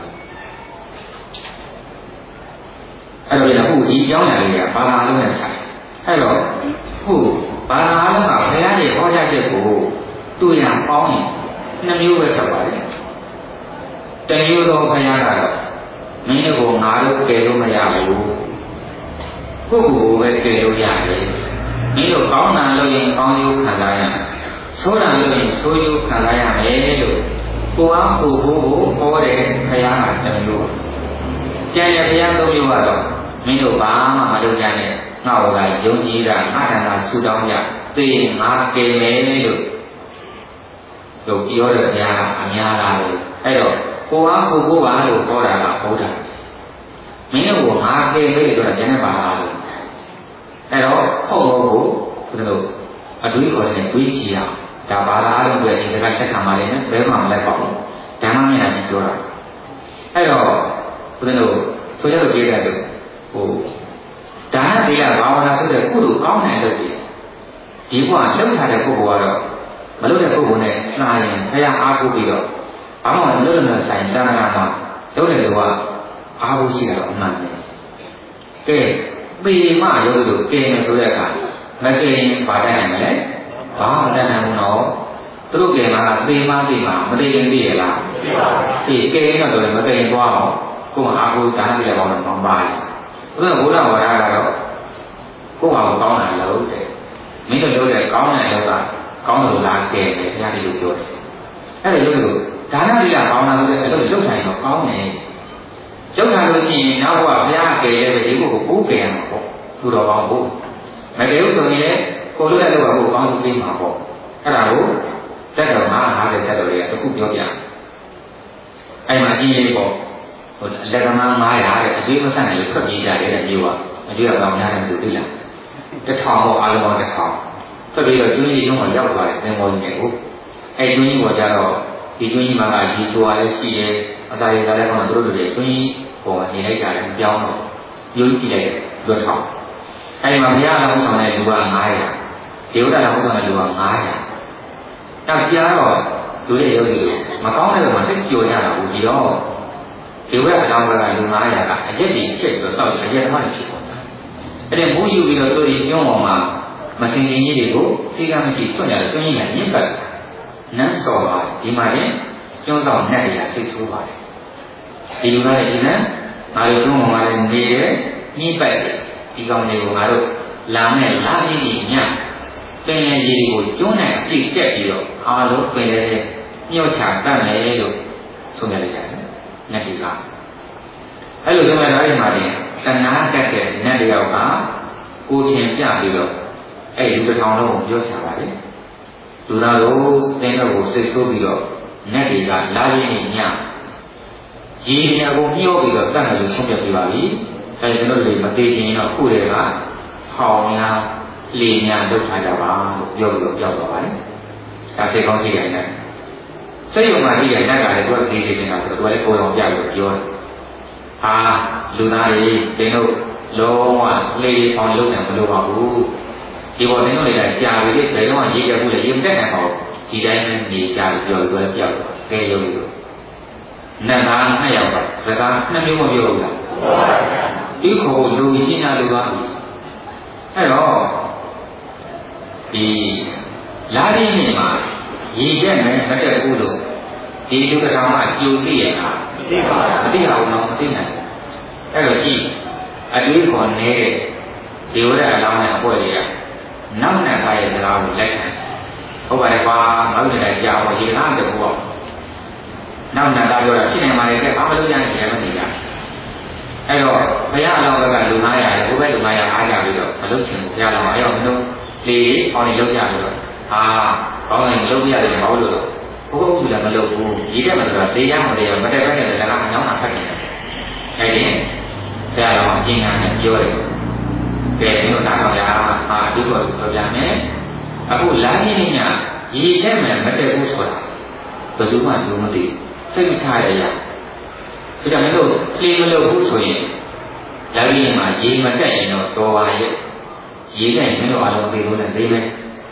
အဲ့တော့အခုဒီအကြောင်းအရာလေးကဘာသာလုံးနဲ့ဆိုင်အဲ့တော့ဟုတ်ဘာသာလုံးကဘုရားရဲ့ဟောကြားချက်ကိုသူရပေါင်းရင်2မျိုးပဲထွက်ပါလေတမျိုးတော့ဘုရားကတော့မင်းတို့ကငါတို့ကယ်လို့မရဘူးကိုယ့်ကိုယ်ပဲကယ်လို့ရတယ်မင်းတို့ကောင်းတာလို့ရင်ကောင်းကျိုးခံစားရမယ်ဆိုးတာလို့ရင်ဆိုးကျိုးခံစားရမယ်လို့ကိုယ်အားကိုယ်ကိုဟောတဲ့ဘုရားကတမျိုးကျန်တဲ့ဘုရား3မျိုးကတော့မင်းတို့ဘာမှမလုပ်ကြနဲ့ငါ့ကိုကယုံကြည်တာငါထံကဆူတောင်းကြသိရင်ငါကယ်မယ်လို့တို့ပြောတဲ့ဘုရားကအများလားလေအဲ့တော့ကိုယ်အားကိုယ်ပါလို့ဟောတာကဘုရားမင်းတို့ကငါကယ်မယ်လို့ကျန်တဲ့ဘာသာလို့အဲ့တော့ဟုတ်ဟုတ်ကိုတို့အတွေးခေါ်နေတွေးကြည့်ရဒါဘာသာလို့ပြောရင်ဒီကတက်ခံပါလေနဲ့ဘယ်မှမလိုက်ပါဘူးဓမ္မမြတ်ကြီးပြောတာအဲ့တော့တို့ဆိုရတော့ပြေးတယ်လို့ဟိုဒါနသီလဘာဝနာဆိုတဲ့ကုသိုလ်ကောင်းတဲ့လုပ်ဒီဘဝလောက်ထားတဲ့ပုဂ္ဂိုလ်ကတော့မလုပ်တဲ့ပုဂ္ဂိုလ်နဲ့နှာရင်ဘုရားအားကိုးပြီးတော့ဘာမှမလုပ်လို့ဆိုင်တဏှာမှာလုပ်တဲ့လူကအားကိုးရှိတာတော့အမှန်ပဲကဲပေမရောလို့ကဲမယ်ဆိုတဲ့အခါမကဲရင်ဘာတတ်နိုင်မလဲဘာမှမတတ်နိုင်ဘူးနော်သူတို့ကဲမှာပေမသိမှာမသိရင်သိရလားသိပါဘူးကဲရင်တော့မကဲရင်သွားအောင်ကိုယ်ကအားကိုးဒါနသီလကောင်းတော့မပါဘူးဘုရားဝါဒကတော့ကိုယ့်ဟာကိုကောင်းတယ်လို့တဲ့မင်းတို့ပြောတဲ့ကောင်းတဲ့လောကကောင်းလို့လားကဲတယ်ဘုရားဒီလိုပြောတယ်အဲ့ဒါလို့ဒါနသီလကောင်းတာဆိုတဲ့အလုပ်လုပ်နိုင်တော့ကောင်းတယ်လုပ်တာလို့ရှိရင်နောက်ဘုရားကဲတယ်ဒီကိုပိုးကဲရမှာပေါ့သူတော်ကောင်းဖို့မကဲလို့ဆိုရင်လေကိုလိုတဲ့လောကကိုကောင်းလို့ပြီးမှာပေါ့အဲ့ဒါကိုစက်တော်50စက်တော်တွေကတစ်ခုပြောပြအဲ့မှာအင်းလေးပေါ့လက်ကမှ900တဲ့အသေးမဆက်နိုင်လို့ထွက်ပြေးကြတယ်တဲ့မျိုးကအသေးတော့များတယ်သူသိလား1000ပေါ့အားလုံးပေါင်း1000ထွက်ပြေးတော့ကျွန်းကြီးရုံးမှာရောက်သွားတယ်သင်္ဘောကြီးနဲ့ကိုအဲကျွန်းကြီးပေါ်ကြတော့ဒီကျွန်းကြီးမှာကရေချိုးရလဲရှိရဲအသာရည်ကလည်းကတော့တို့တွေကျွန်းကြီးပေါ်မှာနေလိုက်ကြတယ်ပြောင်းတော့ရိုးကြည့်လိုက်လွတ်ထောင်အဲဒီမှာဘုရားလောင်းဆောင်တဲ့လူက900ဒေဝတာလောင်းဆောင်တဲ့လူက900တောက်ကြားတော့သူရဲ့ရုပ်ကြီးမကောင်းတဲ့ဘက်မှာတိတ်ကြော်ရတာဘူးဒီတော့ဒီဘက်အတောင်ဘက်ကလူ900ကအရက်ကြီးချက်ပြီးတော့တောက်အရက်မှဖြစ်ပေါ်တာအဲ့ဒါဘူးယူပြီးတော့တို့ဒီကျွန်းပေါ်မှာမစင်ကြီးတွေကိုသိကမရှိစွန့်ရတယ်ကျွန်းကြီးကညစ်ပတ်နန်းစော်ပါဒီမှာရင်ကျွန်းဆောင်နဲ့ရစိတ်ဆိုးပါတယ်ဒီလူကလည်းဒီနန်းငါတို့ကျွန်းပေါ်မှာလည်းနေတယ်ညစ်ပတ်တယ်ဒီကောင်တွေကိုငါတို့လာမဲ့လာပြီးညပင်ရည်တွေကိုကျွန်းနဲ့အပြည့်ကျက်ပြီးတော့အားလုံးပင်ရည်မြှော့ချတတ်တယ်လို့ဆိုရလိုက်တယ်နတ်တွေကအဲ့လိုဆိုမှဒါတွေမှာတင်တဏှာတက်တဲ့နတ်တယောက်ကကိုယ်ချင်းပြပြီးတော့အဲ့ဒီတစ်ထောင်လုံးကိုပြောချပါလေလူသားတို့တင်းတော့ကိုစိတ်ဆိုးပြီးတော့နတ်တွေကလာရင်းညရေညာကိုမျောပြီးတော့တတ်တယ်လို့ဆုံးဖြတ်ပြပါပြီအဲ့ဒီကျွန်တော်တွေမသေးခင်တော့ခုတည်းကဖောင်များလေညာလုပ်ထားကြပါလို့ပြောပြီးတော့ကြောက်သွားပါလေဒါစိတ်ကောင်းကြည့်ရတယ်စိတ်ယုံမှကြည့်ရတဲ့ကလည်းသူကသိစေနေတာဆိုတော့သူကလည်းကိုယ်တော်ပြပြီးပြောတယ်ဟာလူသားတွေတင်းတို့လုံးဝလေအောင်လုပ်ဆံမလုပ်ပါဘူးဒီပေါ်တင်းတို့တွေကကြာပြီလေဘယ်တော့မှရေးရဘူးလေရေးမတက်နိုင်ပါဘူးဒီတိုင်းနေကြာပြီးပြောပြီးတော့ပြောက်ကဲရုပ်လို့နတ်သား2ယောက်ပါစကား2မျိုးမပြောဘူးလားဒီခေါ်လူကြီးညာလူပါအဲ့တော့ဒီလာရင်းနေမှာရည်ချက်နဲ့မတက်ဘူးလို့ဒီလူတစ်ထောင်မှကြိုသိရတာမသိပါဘူးမသိအောင်တော့မသိနိုင်အဲ့တော့ကြည့်အတွေးခေါ်နေတဲ့ဒီဝရအလောင်းနဲ့အပွဲတွေကနောက်နဲ့ခါရဲ့စကားကိုလက်ခံဟုတ်ပါတယ်ကွာငါတို့လည်းကြားအောင်ရေကားတက်ဖို့ပေါ့နောက်နဲ့သားပြောတာဖြစ်နေမှာလေဘာမလုပ်ကြရင်လည်းမသိကြအဲ့တော့ဘုရားအလောင်းကလူ900ရဲ့ဘုဘဲလူ900အားကြပြီးတော့မလုပ်ချင်ဘူးဘုရားလောင်းအဲ့တော့မလို့လေအောင်နေလုပ်ကြပြီးတော့ဟာကောင်းရင်လုပ်ရတယ်မဟုတ်လို့ဘုရားကလည်းမလုပ်ဘူးဒီတက်မှာဆိုတာတေးရမလို့မတက်ဘဲနဲ့လည်းကအကြောင်းအဖတ်နေတယ်အဲ့ဒီဘုရားတော်ပညာနဲ့ပြောတယ်ကဲဒီလိုနားတော်ရအာဒီလိုပြောပြမယ်အခုလာရင်းညရေထဲမှာမတက်ဘူးဆိုတာဘယ်သူမှပြောမသိစိတ်ချရရဆိုတော့မလို့လေမလို့ဘူးဆိုရင်လာရင်းမှာရေမတက်ရင်တော့တော်ပါရဲ့ရေနဲ့မင်းတို့အားလုံးပြေလို့လည်းသိမယ်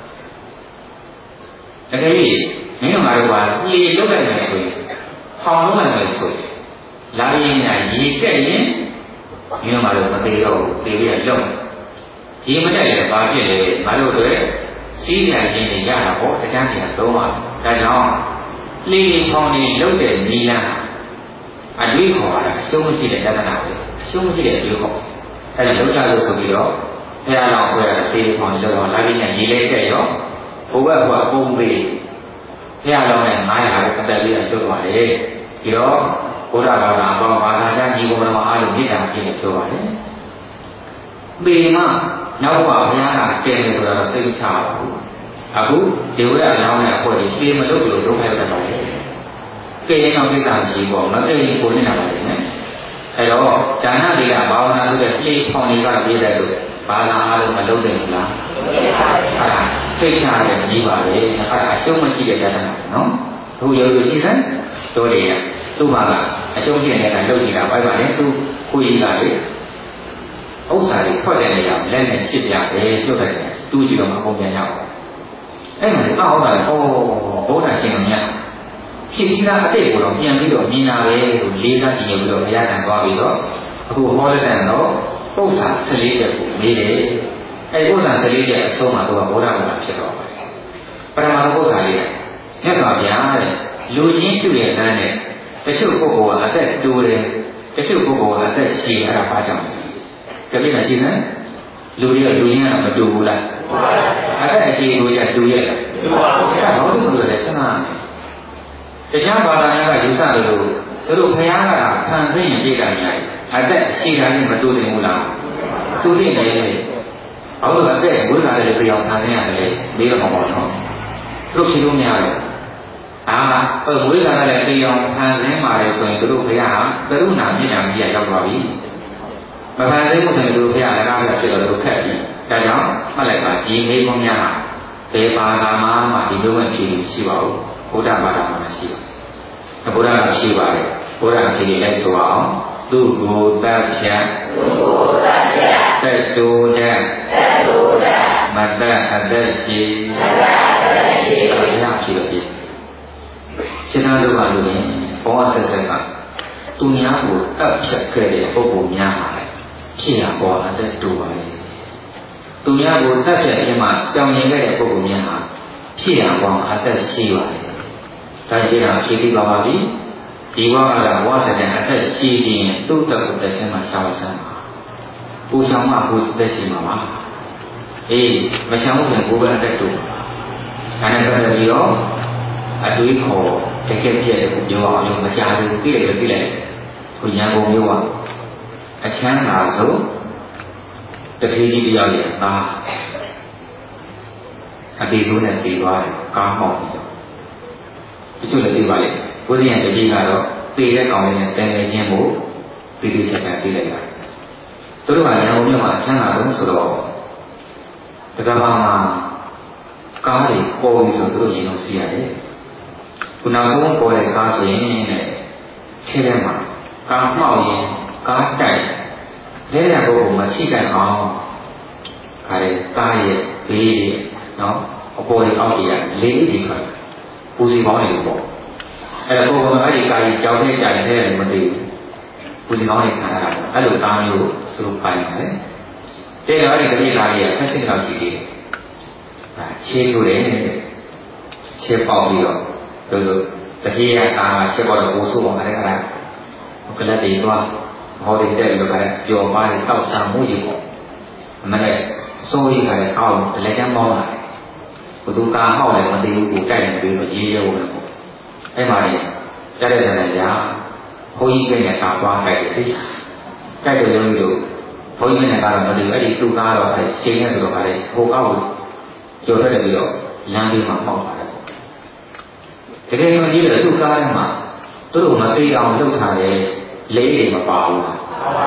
တကယ်လို့မင်းတို့အားလုံးကလေလုတ်လိုက်မယ်ဆိုရင်ဖောင်လုံးလိုက်မယ်ဆိုရင်လာရင်းညရေကက်ရင်မင်းတို့အားလုံးမသေးတော့ဘူးသေပြီးတော့လုံရေမတက်ရင်ဘာဖြစ်လဲငါတို့တွေစီးပြန်ခြင်းတွေရတာပေါ့တရားပြန်သုံးပါဒါကြောင့်လေဖောင်နေလုတ်တဲ့နီလန်းအတွေ့ခေါ်ရတာအရှုံးမရှိတဲ့တက္ကနာပဲအရှုံးမရှိတဲ့အတွေ့ခေါ်အဲ့ဒါလုတ်ကြလို့ဆိုပြီးတော့ဘုရားတော်ကိုရတဲ့လေဖောင်လို့တော့လာပြီးညရေလေးတက်ရောဘုရားကပုံပေးဘုရားတော်နဲ့900ပတ်သက်ပြီးတော့ပြောပါတယ်ဒီတော့ဘုရားဘာသာပေါင်းဘာသာကြားညီကောင်တော်အားလုံးမြစ်တာပြည့်နေပြောပါတယ်ပေမနောက်ကဘုရားကတည်တယ်ဆိုတော့စိတ်ချပါဘူးအခုဒေဝရအလောင်းနဲ့အဖွဲ့ကြီးပြေမလို့လို့ဒုက္ခရောက်တယ်ကဲရင်တော့ကိစ္စရှိပေါ့မကဲရင်ကိုနေတာပါလေအဲ့တော့ဒါနတိကဘာဝနာဆိုတဲ့ပြေဖောင်တွေကပြေးတယ်လို့ဘာသာအားလုံးမလုံးတယ်လားအဲ့ဒါစိတ်ချရတယ်ကြီးပါလေအဲ့ဒါအရှုံးမရှိတဲ့ဒါနနော်သူရုပ်ရည်ကြည့်စမ်းတို့တွေရသူ့မှာကအရှုံးပြနေတာလုပ်ကြည့်တာပဲပါလေသူခွေးလာလေဥစ္စာတွေထွက်တဲ့နေရာလက်နဲ့ချစ်ပြပဲပြုတ်တယ်တူးကြည့်တော့မှအကုန်ပြန်ရအောင်အဲ့မှာအောက်ကလည်းဘုရားရှင်မြတ်ဖြစ်ပြီးသားအတိတ်ကိုတော့ပြန်ပြီးတော့မြင်တာပဲလို့လေးစားကြည့်ရပြီးတော့ဘုရားကံသွားပြီးတော့အခုဟောလက်တဲ့တော့ပု္ပ္ပာ14ရက်ကိုမေးတယ်အဲ့ပု္ပ္ပာ14ရက်အဆုံးမှာသူကဘုရားကဖြစ်တော့ပါတယ်ပရမပု္ပ္ပာလေးမြတ်စွာဘုရားတဲ့လူချင်းပြုရဲ့တန်းနဲ့တချို့ပုဂ္ဂိုလ်ကအသက်တိုးတယ်တချို့ပုဂ္ဂိုလ်ကအသက်ရှည်အဲ့ဒါဘာကြောင့်တပည့်ကကြည့်စမ်းလူတွေကလူရင်းကမတူဘူးလားအဲ့ဒါအခြေကိုရတူရဲ့လားတူပါဘူးအဲ့ဒါဘာလို့လဲစဉ်းစားတယ်တရားဘာသာများကယူဆတယ်လို့သူတို့ဘုရားကဖန်ဆင်းရင်ပြည့်တာများတယ်အသက်အခြေခံနဲ့မတူတယ်ဘူးလားတူတယ်လေဘာလို့အသက်ဝိဇ္ဇာတွေပြောင်းဖန်ဆင်းရတယ်လေပြီးတော့မှာပေါ့နော်သူတို့ဖြေလို့မရတယ်ဝိဇ္ဇာလည်းပြောင်းဖန်ဆင်းပါတယ်ဆိုရင်သူတို့ဘုရားကကရုဏာမြတ်တာကြီးရောက်သွားပြီမဖန်ဆင်းမှုဆိုရင်သူတို့ဘုရားလည်းကားပြဖြစ်တော့သူခက်ပြီဒါကြောင့်မှတ်လိုက်ပါဒီမိဘများဘယ်ဘာသာမှဒီလိုပဲဖြစ်ရှိပါဘူးဘုရားဘာသာမှာရှိတယ်ဘုရားကရှိပါတယ်ဘုရားဖြေလိုက်ဆိုအောင်သူကိုတတ်ဖြတ်တက်တူတဲ့မတတ်အသက်ရှိဘုရားဖြေလို့ပြစေတနာတို့ကလို့ရင်ဘောဆက်ဆက်ကသူများကိုတတ်ဖြတ်ခဲ့တဲ့ပုဂ္ဂိုလ်များပါလေဖြစ်ရပေါ်အသက်တူပါလေသူများကိုတတ်ဖြတ်ခြင်းမှာကြောင်ရင်ခဲ့တဲ့ပုဂ္ဂိုလ်များဟာဖြစ်ရပေါ်အသက်ရှိပါလေဒါကြည့်တာဖြေပြီးပါပါပြီဒီဘဝကဝါစတဲ့အသက်ရှိခြင်းသူ့တက်ကိုတက်ခြင်းမှာရှားဆန်းပါပူဆောင်မှပူတက်ရှိမှာပါအေးမချောင်းဘူးဘုရားတက်တူဒါနဲ့ပတ်သက်ပြီးတော့အတွေးခေါ်တကယ်ပြည့်တဲ့ကိုပြောအောင်လို့မချဘူးပြည့်တယ်ပြည့်လိုက်ကိုရန်ကုန်မျိုးကအချမ်းသာဆုံးတတိယတရားရဲ့သားအတေဆုံးနဲ့ပြီးသွားတယ်ကားမောက်ပြီးတော့ဒီလိုလည်းပြီးပါလေဘုရားရဲ့တတိယကတော့ပေတဲ့ကောင်လေးနဲ့တန်ငယ်ချင်းကိုပြီးပြီးဆက်ဆက်ပြီးလိုက်တာသူတို့ကရန်ကုန်မြို့မှာအချမ်းသာဆုံးဆိုတော့တက္ကသိုလ်မှာကားတွေပေါ်ပြီးဆိုသူတို့ရင်လုံးစီးရတယ်ခုနောက်ဆုံးပေါ်တဲ့ကားဆိုရင်တဲ့ခြေထဲမှာကားမှောက်ရင်ကားတိုက်လဲတဲ့ပုဂ္ဂိုလ်မှာချိကန်အောင်ခါရဲကားရဲ့ဘေးရဲ့နော်အပေါ်ကြီးအောက်ကြီးရလေးကြီးခါပူစီပေါင်းနေလို့ပေါ့အဲ့ဒါပုဂ္ဂိုလ်ကအဲ့ဒီကားကြီးကြောက်တဲ့ကြာနေတဲ့မသိဘူးပူစီပေါင်းနေခါတာအဲ့လိုကားမျိုးသူတို့ပိုင်တယ်တဲ့တော့ဒီကလေးကားကြီးကဆက်စစ်လောက်ရှိသေးတယ်ခြေထိုးတယ်ခြေပေါက်ပြီးတော့တို့တတိယကားခြေပေါက်တော့ကိုဆိုးအောင်အဲ့ဒါကလတ်တွေသွားဟောတဲ့တဲ့လိုကလည်းကြော်ပါးတွေတောက်ဆံမှုကြီးပေါ့အမနဲ့စိုးရိမ်ကြတဲ့အောက်လက်ချမ်းပေါင်းလာတယ်ဘသူကာဟောက်လည်းမသိဘူးကိုတိုက်နေပြီးတော့ရေးရဲဝင်ပေါ့အဲ့မှာလေကြတဲ့ဆန်ရဘုန်းကြီးကလည်းကာသွားတိုက်တယ်တိတိုက်တယ်လို့လို့ဘုန်းကြီးကလည်းကာတော့မသိဘူးအဲ့ဒီသူကားတော့အဲ့ချိန်နဲ့ဆိုတော့ဗါလေဟိုအောက်ကျော်ထွက်တယ်ပြီးတော့လမ်းလေးမှာပေါက်ပါတယ်တကယ်ဆိုကြီးတယ်သူကားထဲမှာသူတို့မသိအောင်လုပ်ထားတယ်လေးတွေမပါဘူး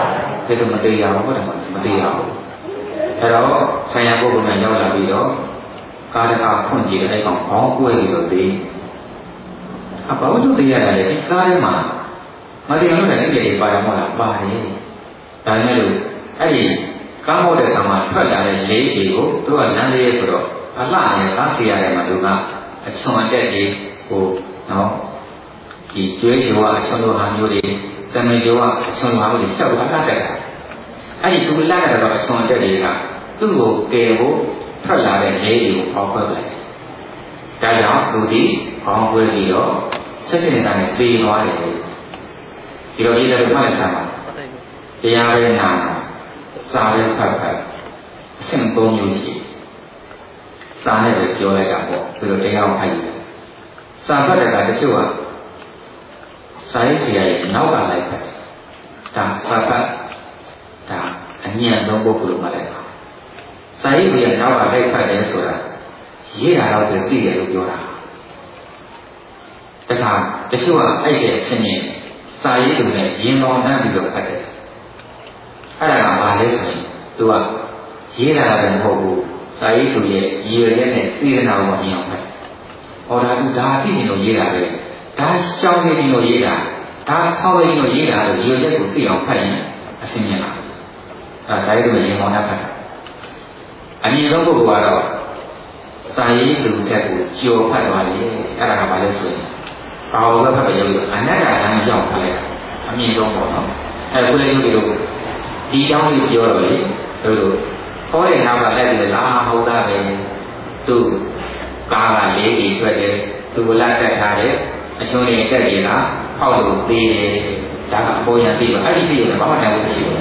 တဲ့မတရားဘူးဟုတ်တယ်မတရားဘူးအဲ့တော့ဆိုင်ရာပုဂ္ဂိုလ်နဲ့ရောက်လာပြီးတော့ကာရကဖွင့်ကြည့်တဲ့ကောင်ခေါင်းကွဲပြီးတော့ဒီအဘောဓုတရားရတယ်ဒီကားထဲမှာမတရားလို့လည်းဒီပါရမောလားပါတယ်ဒါနဲ့လို့အဲ့ဒီကားဟုတ်တဲ့ခါမှာထွက်လာတဲ့လေးတွေကိုသူကလမ်းလေးဆိုတော့အလှနဲ့ကားစီရတယ်မှာသူကအချွန်တက်ကြီးဟိုနော်ဒီကျွေးကျော်အချွန်လိုဟာမျိုးတွေတမန်ကျော်အချွန်လိုဟာမျိုးတွေဆက်သွားတတ်တယ်အဲ့ဒီသူလာရတော့အချွန်တက်တွေကသူ့ကိုကယ်ဖို့ထွက်လာတဲ့လေးတွေကိုပေါက်ခွဲလိုက်ဒါကြောင့်သူဒီပေါင်းခွဲပြီးတော့ဆက်စနေတာနဲ့ပြေးသွားတယ်ဒီလိုရေးတယ်မှတ်လိုက်ပါတရားပဲနာစာပဲဖတ်အဆင့်3မျိုးရှိစာနဲ့ပဲပြောလိုက်တာပေါ့ဒီလိုတရားကိုဖတ်ရတယ်စာဖတ်တဲ့ကတချို့ကစာရေးဆရာရဲ့နောက်ကလိုက်ဖတ်ဒါစာဖတ်ဒါအញ្ញံဆုံးပုဂ္ဂိုလ်မှလိုက်ပါစာရေးဆရာနောက်ကလိုက်ဖတ်တယ်ဆိုတာရေးတာတော့သိတယ်လို့ပြောတာတခါတချို့ကအဲ့ဒီအဆင့်နဲ့စာရေးသူနဲ့ရင်ပေါင်းနှံ့ပြီးတော့ဖတ်တယ်အဲ့ဒါကဘာလဲဆိုရင်သူကရေးတာလည်းမဟုတ်ဘူးစာရေးသူရဲ့ရည်ရွယ်ချက်နဲ့စေတနာကိုမြင်အောင်ဖတ်ဟောဒါသူဒါသိနေလို့ရေးတာပဲဒါရှောင်းနေလို့ရေးတာဒါဆောင်းနေလို့ရေးတာလို့ရည်ရွယ်ချက်ကိုသိအောင်ဖတ်ရင်အဆင်ပြေလာအဲ့စာရေးသူရင်ပေါင်းနှံ့ဖတ်တာအမြင်ဆုံးပုဂ္ဂိုလ်ကတော့စာရေးသူတက်ကိုကြော်ဖတ်သွားတယ်အဲ့ဒါကဘာလဲဆိုရင်ဘာလို့ဖတ်ရလဲအနတ္တတန်းရောက်ဖတ်လိုက်အမြင်ဆုံးပေါ့နော်အဲ့ကိုလည်းဒီလိုဒီကြောင်းလေးပြောတော့လေတို့ခေါ်တဲ့နောက်ကလက်ပြီးလာဟုတ်တာပဲသူကားကလေးကြီးထွက်တယ်သူကလက်တက်ထားတယ်အချုံးလေးတက်ရတာဟောက်လို့သေးတယ်ဒါကအပေါ်ရပြီးတော့အဲ့ဒီပြီးတော့ဘာမှတိုင်လို့မရှိဘူး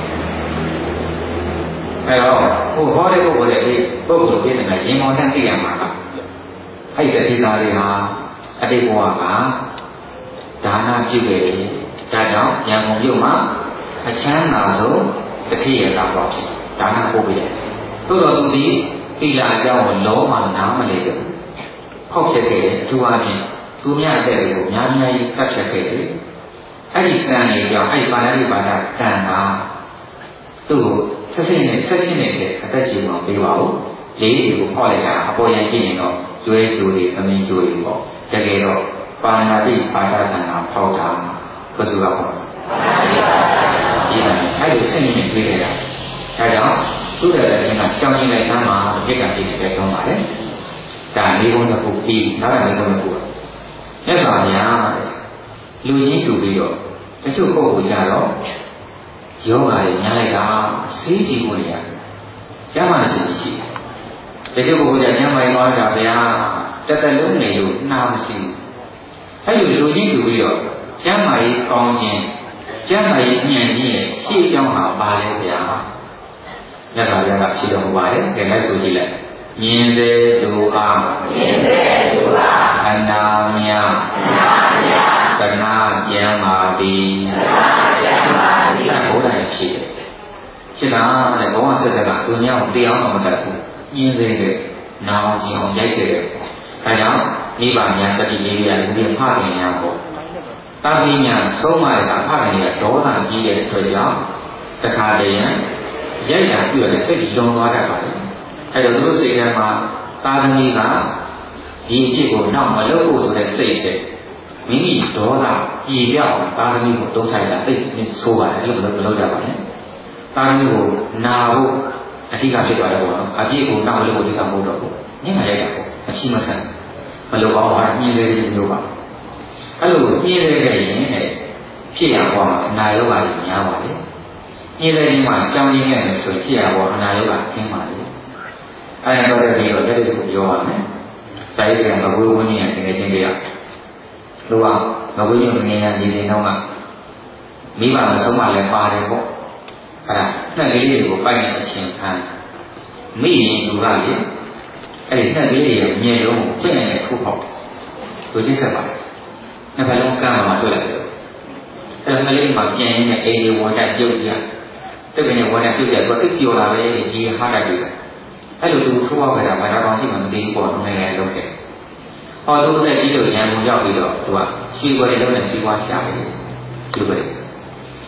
အဲ့တော့ဟိုဟောတဲ့ပုဂ္ဂိုလ်ရဲ့ပုဂ္ဂိုလ်ပြည့်နေတာရင်မောင်းတန်းသိရမှာကအဲ့ဒီဒေသတွေဟာအတိတ်ဘဝကဒါနပြုခဲ့တယ်ဒါကြောင့်ဉာဏ်ကုန်ပြုမှာအချမ်းသာဆုံးတတိယတာပေါ့ဒါနပို့ပြီးတယ်သို့တော်သူဒီတိလာအကြောင်းကိုလောမှနားမလဲဘူးဖောက်ချက်ခဲ့တယ်အထူးအားဖြင့်သူများတဲ့တွေကိုများများကြီးဖတ်ချက်ခဲ့တယ်အဲ့ဒီကံတွေကြောင့်အဲ့ဒီပါဠိဘာသာကံကသူ့ကိုဆက်နဲ့အသက်ရှင်အောင်ပေးပါဦးလေးတွေကိုဖောက်လိုက်တာအပေါ်ရန်ကြည့်ရင်တော့ကျွဲကျိုးတွေသမင်းကျိုးတွေပေါ့တကယ်တော့ပါဏာတိပါဒသံဃာဖောက်တာဘယ်သူကပေါ့ဒီကအဲ့ဒီဆက်နေတွေ့ရတာဒါကြောင့်သူ့ရဲ့အချင်းကကြောင်းရင်းလိုက်သားမှာပြက်ကပြည့်တဲ့တုံးပါလေဒါလေးဘုံတစ်ခုပြီးနောက်တစ်ခုတစ်ခုမြတ်စွာဘုရားလူကြီးတူပြီးတော့တချို့ပုဂ္ဂိုလ်ကြတော့ယောဂါတွေညားလိုက်တာစေးကြည့်ဖို့နေရကျမ်းမာနေရှိတယ်တချို့ပုဂ္ဂိုလ်ကြညမိုင်းသွားတာဗျာတစ်သက်လုံးနေလို့နှာမရှိဘူးအဲ့ဒီလူကြီးတူပြီးတော့ကျမ်းမာရေးကောင်းခြင်းကျမ်းမာရေးဉာဏ်ကြီးရဲ့ရှေ့ကြောင်းဟာပါလဲဗျာမြတ်စွာဘုရားကဖြေတော်မူပါတယ်ကြည့်လိုက်ဆိုကြည့်လိုက်မြင်စေသူအားအနာမြသနာကျမ်းမာသည်ဘုရားဖြေတယ်ရှင်းလားတဲ့ဘဝဆက်ဆက်ကသူများကိုတရားမှမတတ်ဘူးမြင်စေတဲ့နောင်ကြည့်အောင်ရိုက်စေတယ်အဲကြောင့်မိဘများတတိလေးများလူဖခင်များပေါ့တာပီညာဆုံးမတဲ့ဖခင်ရဲ့ဒေါသကြီးတဲ့အတွက်ကြောင့်တခါတည်းရိုက်တာပြည့်ရတဲ့စိတ်လွန်သွားတတ်ပါတယ်အဲတော့သူတို့စိတ်ထဲမှာတာသမီကဒီအဖြစ်ကိုနောက်မလုပ်ဖို့ဆိုတဲ့စိတ်နဲ့မိမိဒေါသပြည်ပြောင်းတာသမီကိုတုံးထိုင်တာသိဆိုးပါတယ်အဲ့လိုမလုပ်ကြပါနဲ့တာသမီကိုနာဖို့အဓိကဖြစ်သွားတယ်ပေါ့နော်အပြည့်ကိုနောက်မလုပ်ဖို့အဓိကမဟုတ်တော့ဘူးညင်လာရိုက်တာပေါ့အချိမဆန်မလုပ်အောင်ပါညင်လေမျိုးပါအဲ့လိုညင်လေခဲ့ရင်ဖြစ်ရပေါ်မှာနာယောဂါကြီးများပါလေညင်လေမှာကြောင်းရင်းနဲ့ဆိုဖြစ်ရပေါ်နာယောဂါခင်းပါလေအဲ့ဒါတော့ဒီတော့တဲ့ကိုပြောပါမယ်စာရေးဆရာမကွေးဝင်းကြီးရဲ့တကယ်ချင်းပြရသူကမကွေးကြီးငယ်ငယ်နေစဉ်တော့ကမိဘမဆုံးမလည်းပါတယ်ပေါ့အဲ့ဒါနှစ်ကလေးတွေကိုပိုက်နေအရှင်ခံမိရင်သူကလေအဲ့ဒီနှစ်ကလေးတွေမြေလုံးကိုပြည့်နေတဲ့ခုပေါ့သူကြည့်ဆက်ပါနှစ်ဖက်လုံးကမ်းမှာတွေ့လိုက်တယ်အဲ့ဒါကလေးမှာပြန်ရင်းနဲ့အေးအေးဝန်တက်ပြုတ်ပြတကယ်နဲ့ဝန်တက်ပြုတ်ပြတော့သိပြောတာပဲဒီဟာတက်ပြီအဲ့လိုသူထိုးပေါက်ခဲ့တာဘာသာကောင်းရှိမှမသိဘူးပေါ့ငယ်ငယ်လုံးခဲ့ဟောသူလည်းဒီလိုရန်ကုန်ရောက်ပြီးတော့သူကရွှေပေါ်တွေလုံးနဲ့စီးပွားရှာတယ်ဒီလိုပဲ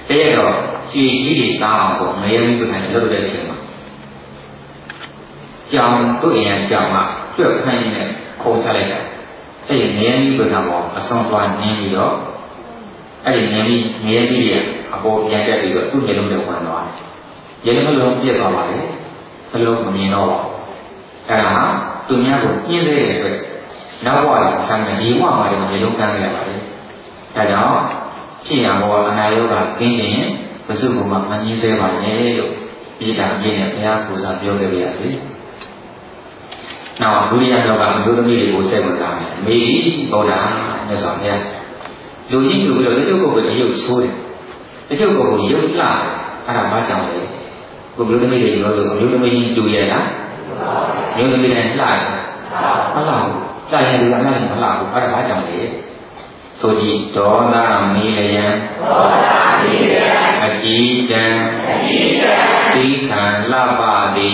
တဲ့တော့ခြေကြီးတွေစားအောင်ပေါ့ငရဲမီးပကံလုပ်တဲ့အချိန်မှာကြောင်တို့အိမ်ကကြောင်ကတွက်ခိုင်းနေခုံချလိုက်တာအဲ့ဒီငရဲမီးပကံပေါ်အဆုံးသွားနင်းပြီးတော့အဲ့ဒီငရဲမီးတွေအပေါ်ပြန်တက်ပြီးတော့သူ့မျက်လုံးတွေဝင်သွားတယ်မျက်လုံးပြက်သွားပါလေနှလုံးမမြင်တော့ပါဘူးအဲ့ဒါသူများကိုညှင်းစေတဲ့အတွက်နောက်ဘဝကဆံတယ်ဒီဘဝမှာလည်းမျက်လုံးကန်းနေရပါလေဒါကြောင့်ဖြစ်ရဘောအနာယောဂကင်းရင်ဘုစုဘုံမှာမငြင်းစေပါနဲ့လို့ပြည်တာပြင်းနဲ့ဘုရားကိုယ်စားပြောခဲ့ပါရစေ။နောက်ဒုတိယတော့ကအမျိုးသမီးတွေကိုစိတ်ဝင်စားတယ်။မေရီဗုဒ္ဓမြတ်စွာဘုရားလူကြီးဆိုပြီးတော့တချို့ကိုယ်ရုပ်ဆိုးတယ်။တချို့ကိုယ်ရုပ်လှအဲ့ဒါဘာကြောင့်လဲ။ကိုမျိုးသမီးတွေရောဆိုအမျိုးသမီးကြီးတူရလား။မျိုးသမီးတွေလှတယ်။မလှဘူး။လှရင်ဒီကမှလည်းမလှဘူး။အဲ့ဒါဘာကြောင့်လဲ။ဆိုကြည့်ဒေါသမီလယံအကြည်တံသီခံလပတိ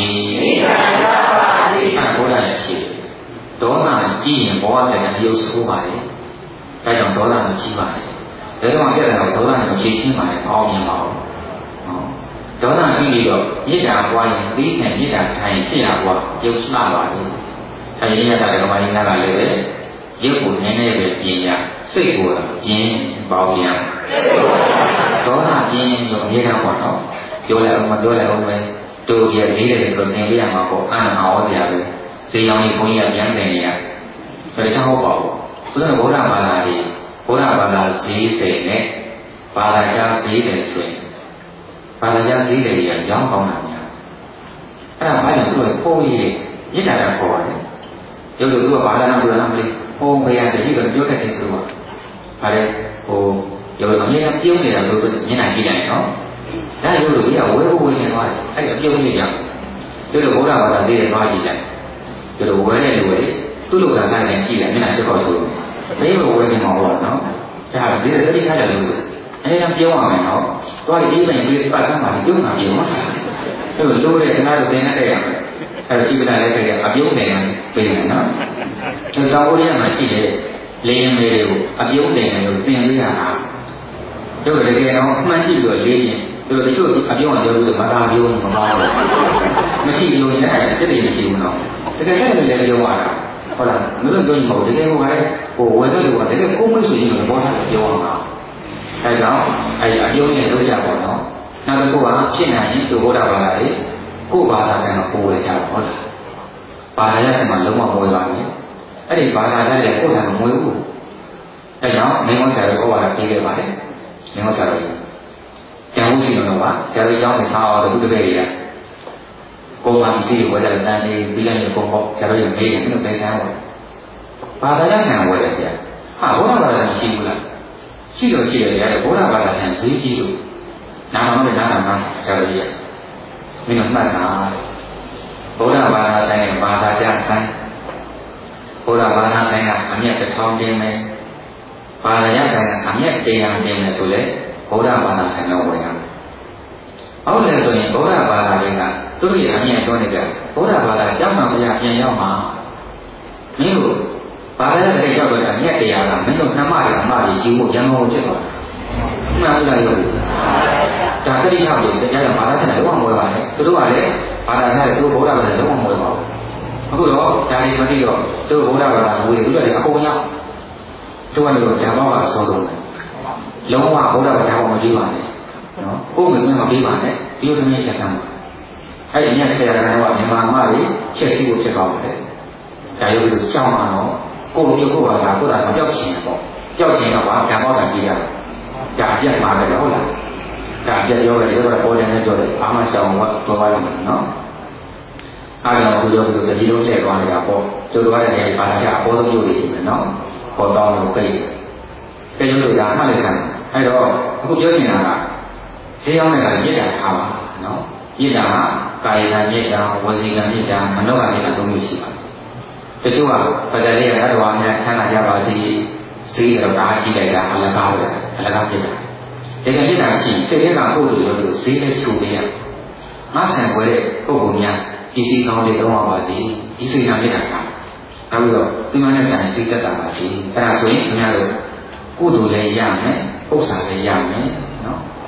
အဲ့ဘုရားရဲ့ရှိတယ်ဒေါသကြည့်ရင်ဘဝဆိုင်ရာရုပ်ဆိုးပါလေဒါကြောင့်ဒေါသကိုကြီးပါလေဒါကြောင့်ပြတဲ့တော့ဒေါသကိုဖြေရှင်းပါလေအောင်မြင်ပါဘူးဒေါသကြည့်ပြီးတော့မေတ္တာပွားရင်သီခံမေတ္တာထိုင်ဖြစ်ရဘဝရုပ်လှပါလေအဲဒီရတာကဘာရင်းလာလဲပဲရုပ်ကိုနည်းနည်းပဲပြင်ရစိတ်ကိုပြင်းပေါင်းရဒေါသပြင်းရောအမြဲတမ်းပေါ့နော်ပြောလိုက်အောင်မပြောလိုက်အောင်ပဲတို့ပြလေးတယ်ဆိုတော့သင်ပြရမှာပေါ့အာနာဟောစရာပဲဈေးရောင်းကြီးဘုန်းကြီးကပြန်တယ်နေရဒါကြောင့်ဟုတ်ပါဘူးဘုရားဗုဒ္ဓဘာသာကြီးဗုဒ္ဓဘာသာဈေးစိတ်နဲ့ဘာသာကြားဈေးတယ်ဆိုရင်ဘာသာကြားဈေးတယ်ကြီးကရောင်းကောင်းတာများအဲ့ဒါဘာလဲသူတို့ပုံကြီးရစ်တာကခေါ်ပါတယ်ရုပ်တို့ကဘာသာနာဘုရားနာမလေးဟိုဘယ်ရတည်းကပြောတတ်တယ်ဆိုတော့ဗါလေဟိုရုပ်အမြဲပြုံးနေတာလို့မျက်နှာကြည့်လိုက်နော်ဒါရုပ်တို့ကဝဲဝဲနေသွားတယ်အဲ့ဒါပြုံးနေကြတို့ဘုရားဘာသာဈေးတယ်သွားကြည့်လိုက်တို့ဝဲတဲ့လူတွေသူ့လူကဆိုင်နေကြည့်လိုက်မျက်နှာချက်ခေါ်ဆိုဘယ်လိုဝဲနေမှာပေါ့နော်ဒါဒီတတိခါကြလို့အဲ့ဒါပြုံးအောင်မယ်နော်သွားကြည့်လိုက်ပြီးပတ်သမ်းပါပြုံးတာပြုံးမှာအဲ့လိုလို့တဲ့ခဏတော့သင်နေတဲ့ရမယ်အဲ့ဒါဒီကနေ့လည်းခဲ့အပြုံးတယ်ပြင်တယ်နော်ကျွန်တော်တို့ရမှာရှိတယ်လေရင်မေတွေကိုအပြုံးတယ်လို့သင်ပေးရတာတို့တကယ်တော့အမှန်ရှိလို့လေးရင်တို့တချို့အပြုံးအောင်ပြောလို့မသာပြုံးမပါဘူးမရှိလို့လည်းတက်တယ်မရှိဘူးနော်တကယ်လည်းလည်းပြောရတာဟုတ်လားမလို့ပြောရင်မဟုတ်တကယ်ဟိုဝယ်တဲ့လူကတကယ်ကိုယ်မဆိုရင်တော့ဘောထားပြောရမှာအဲကြောင့်အပြုံးနဲ့လုပ်ကြပါတော့နောက်တစ်ခုကဖြစ်နိုင်ရင်သူဘုရားဘာသာလေးကိုယ်ဘာသာကတော့ကိုယ်ဝယ်ကြပါဟုတ်လားဘာသာရတဲ့မှာလုံးဝမဝယ်ပါဘူးအဲ့ဒီဘာသာရတဲ့ကိုယ်ကမဝယ်ဘူးအဲကြောင့်မင်းတို့ဆရာတို့ဘာသာပြေးခဲ့ပါတယ်မင်းတို့ဆရာတို့ကျောင်းရှိတော့ပါဆရာတို့ကျောင်းမှာဆောင်းအောင်တပည့်တွေကကိုယ်ပါစီဝယ်တဲ့တန်လေးပြီးလိုက်ရင်ပုံပေါ့ဆရာတို့ရမေးတယ်လို့ပဲဆန်းဝင်ဘာသာရဆန်ဝယ်တယ်ဗျာဟာဘုရားဘာသာမရှိဘူးလားရှိတော့ရှိတယ်ဗျာဘုရားဘာသာဆန်ဈေးကြီးလို့နာမနဲ့နာမဆရာတို့ရမင်းတို့မှတ်တာဘုရားဘာသာဆိုင်ရဲ့ဘာသာကြဆိုင်ဘုရားဘာသာဆိုင်ကအမြတ်တစ်ထောင်တင်မယ်ဘာသာရဆိုင်ကအမြတ်100တင်မယ်ဆိုလေဘုရားဘာသာဆိုင်တော့ဝယ်ရမယ်ဟုတ်တယ်ဆိုရင်ဘုရားဘာသာတွေကသူတို့ရဲ့အမြတ်ဆုံးနေကြဘုရားဘာသာကျောင်းတော်ဘုရားပြန်ရောက်မှာမင်းတို့ဘာသာတဲ့ရောက်တော့အမြတ်100ကမင်းတို့နှမတွေအမတွေယူဖို့ရန်ကုန်ဖြစ်သွားမှန်လားရောဒါတတိယလို့တရားတော်ဘာသာဆိုင်တော့မဝယ်ပါနဲ့သူတို့ကလည်းဘာသာဆိုင်တို့ဘုရားဘာသာလုံးဝမဝယ်ပါဘူးအခုတော့ဒါတွေမသိတော့သူတို့ဘုရားဘာသာဝယ်သူတို့လည်းအကုန်ရောက်သူကလည်းဓမ္မဘာသာဆုံးတော့လုံးဝဘုရားဘာသာမကြည့်ပါနဲ့နော်ကိုယ်မင်းမပေးပါနဲ့ဒီလိုတည်းချက်ဆန်းအဲ့ဒီညဆရာကမြန်မာမတွေချက်စီကိုဖြစ်သွားတယ်ဒါရုပ်လို့ကြောက်မှာတော့ကိုယ်မျိုးကိုယ်ကကိုယ်ကမကြောက်ချင်ဘူးပေါ့ကြောက်ချင်တော့ဘာဓမ္မဘာသာကြည့်ရတယ်ဒါပြတ်မှာပဲဟုတ်လားဒါပြတ်ပြောတယ်ဒါကပေါ်တယ်နဲ့ပြောတယ်အာမရှောင်းကပြောပါလိမ့်မယ်နော်အားကြောင့်ဘုရားတို့ဒီလိုလှည့်သွားနေတာပေါ့ကျိုးသွားတဲ့နေရာဘာသာအပေါ်ဆုံးမျိုးတွေရှိမယ်နော်ပေါ်တော့လို့ပြည့်တယ်ကျိုးလို့ဒါမှလည်းဆန်းအဲ့တော့အခုပြောနေတာကဈေးရောက်နေတာမြစ်တာထားပါနော်မြစ်တာကကာယကမြစ်တာဝစီကမြစ်တာမနောကမြစ်တာသုံးမျိုးရှိပါတယ်တချို့ကပဒလေးရတော်များဆန်းလာကြပါစီဈေးတော့ဒါကြည့်လိုက်တာအလကားပဲအလကားပြစ်တာတကယ်ပြစ်တာရှိစိတ်ထဲကပို့လို့လို့ဈေးနဲ့ချိုးနေရငါဆန်ွယ်တဲ့ပုဂ္ဂိုလ်များဒီစီကောင်းလေးတော့ပါစီဒီစိတ်နာမြစ်တာကနောက်ပြီးတော့ဒီမနဲ့ဆိုင်စိတ်သက်တာပါစီအဲ့ဒါဆိုရင်ခင်ဗျားတို့ကုသိုလ်လည်းရမယ်ဥစ္စာလည်းရမယ်နော်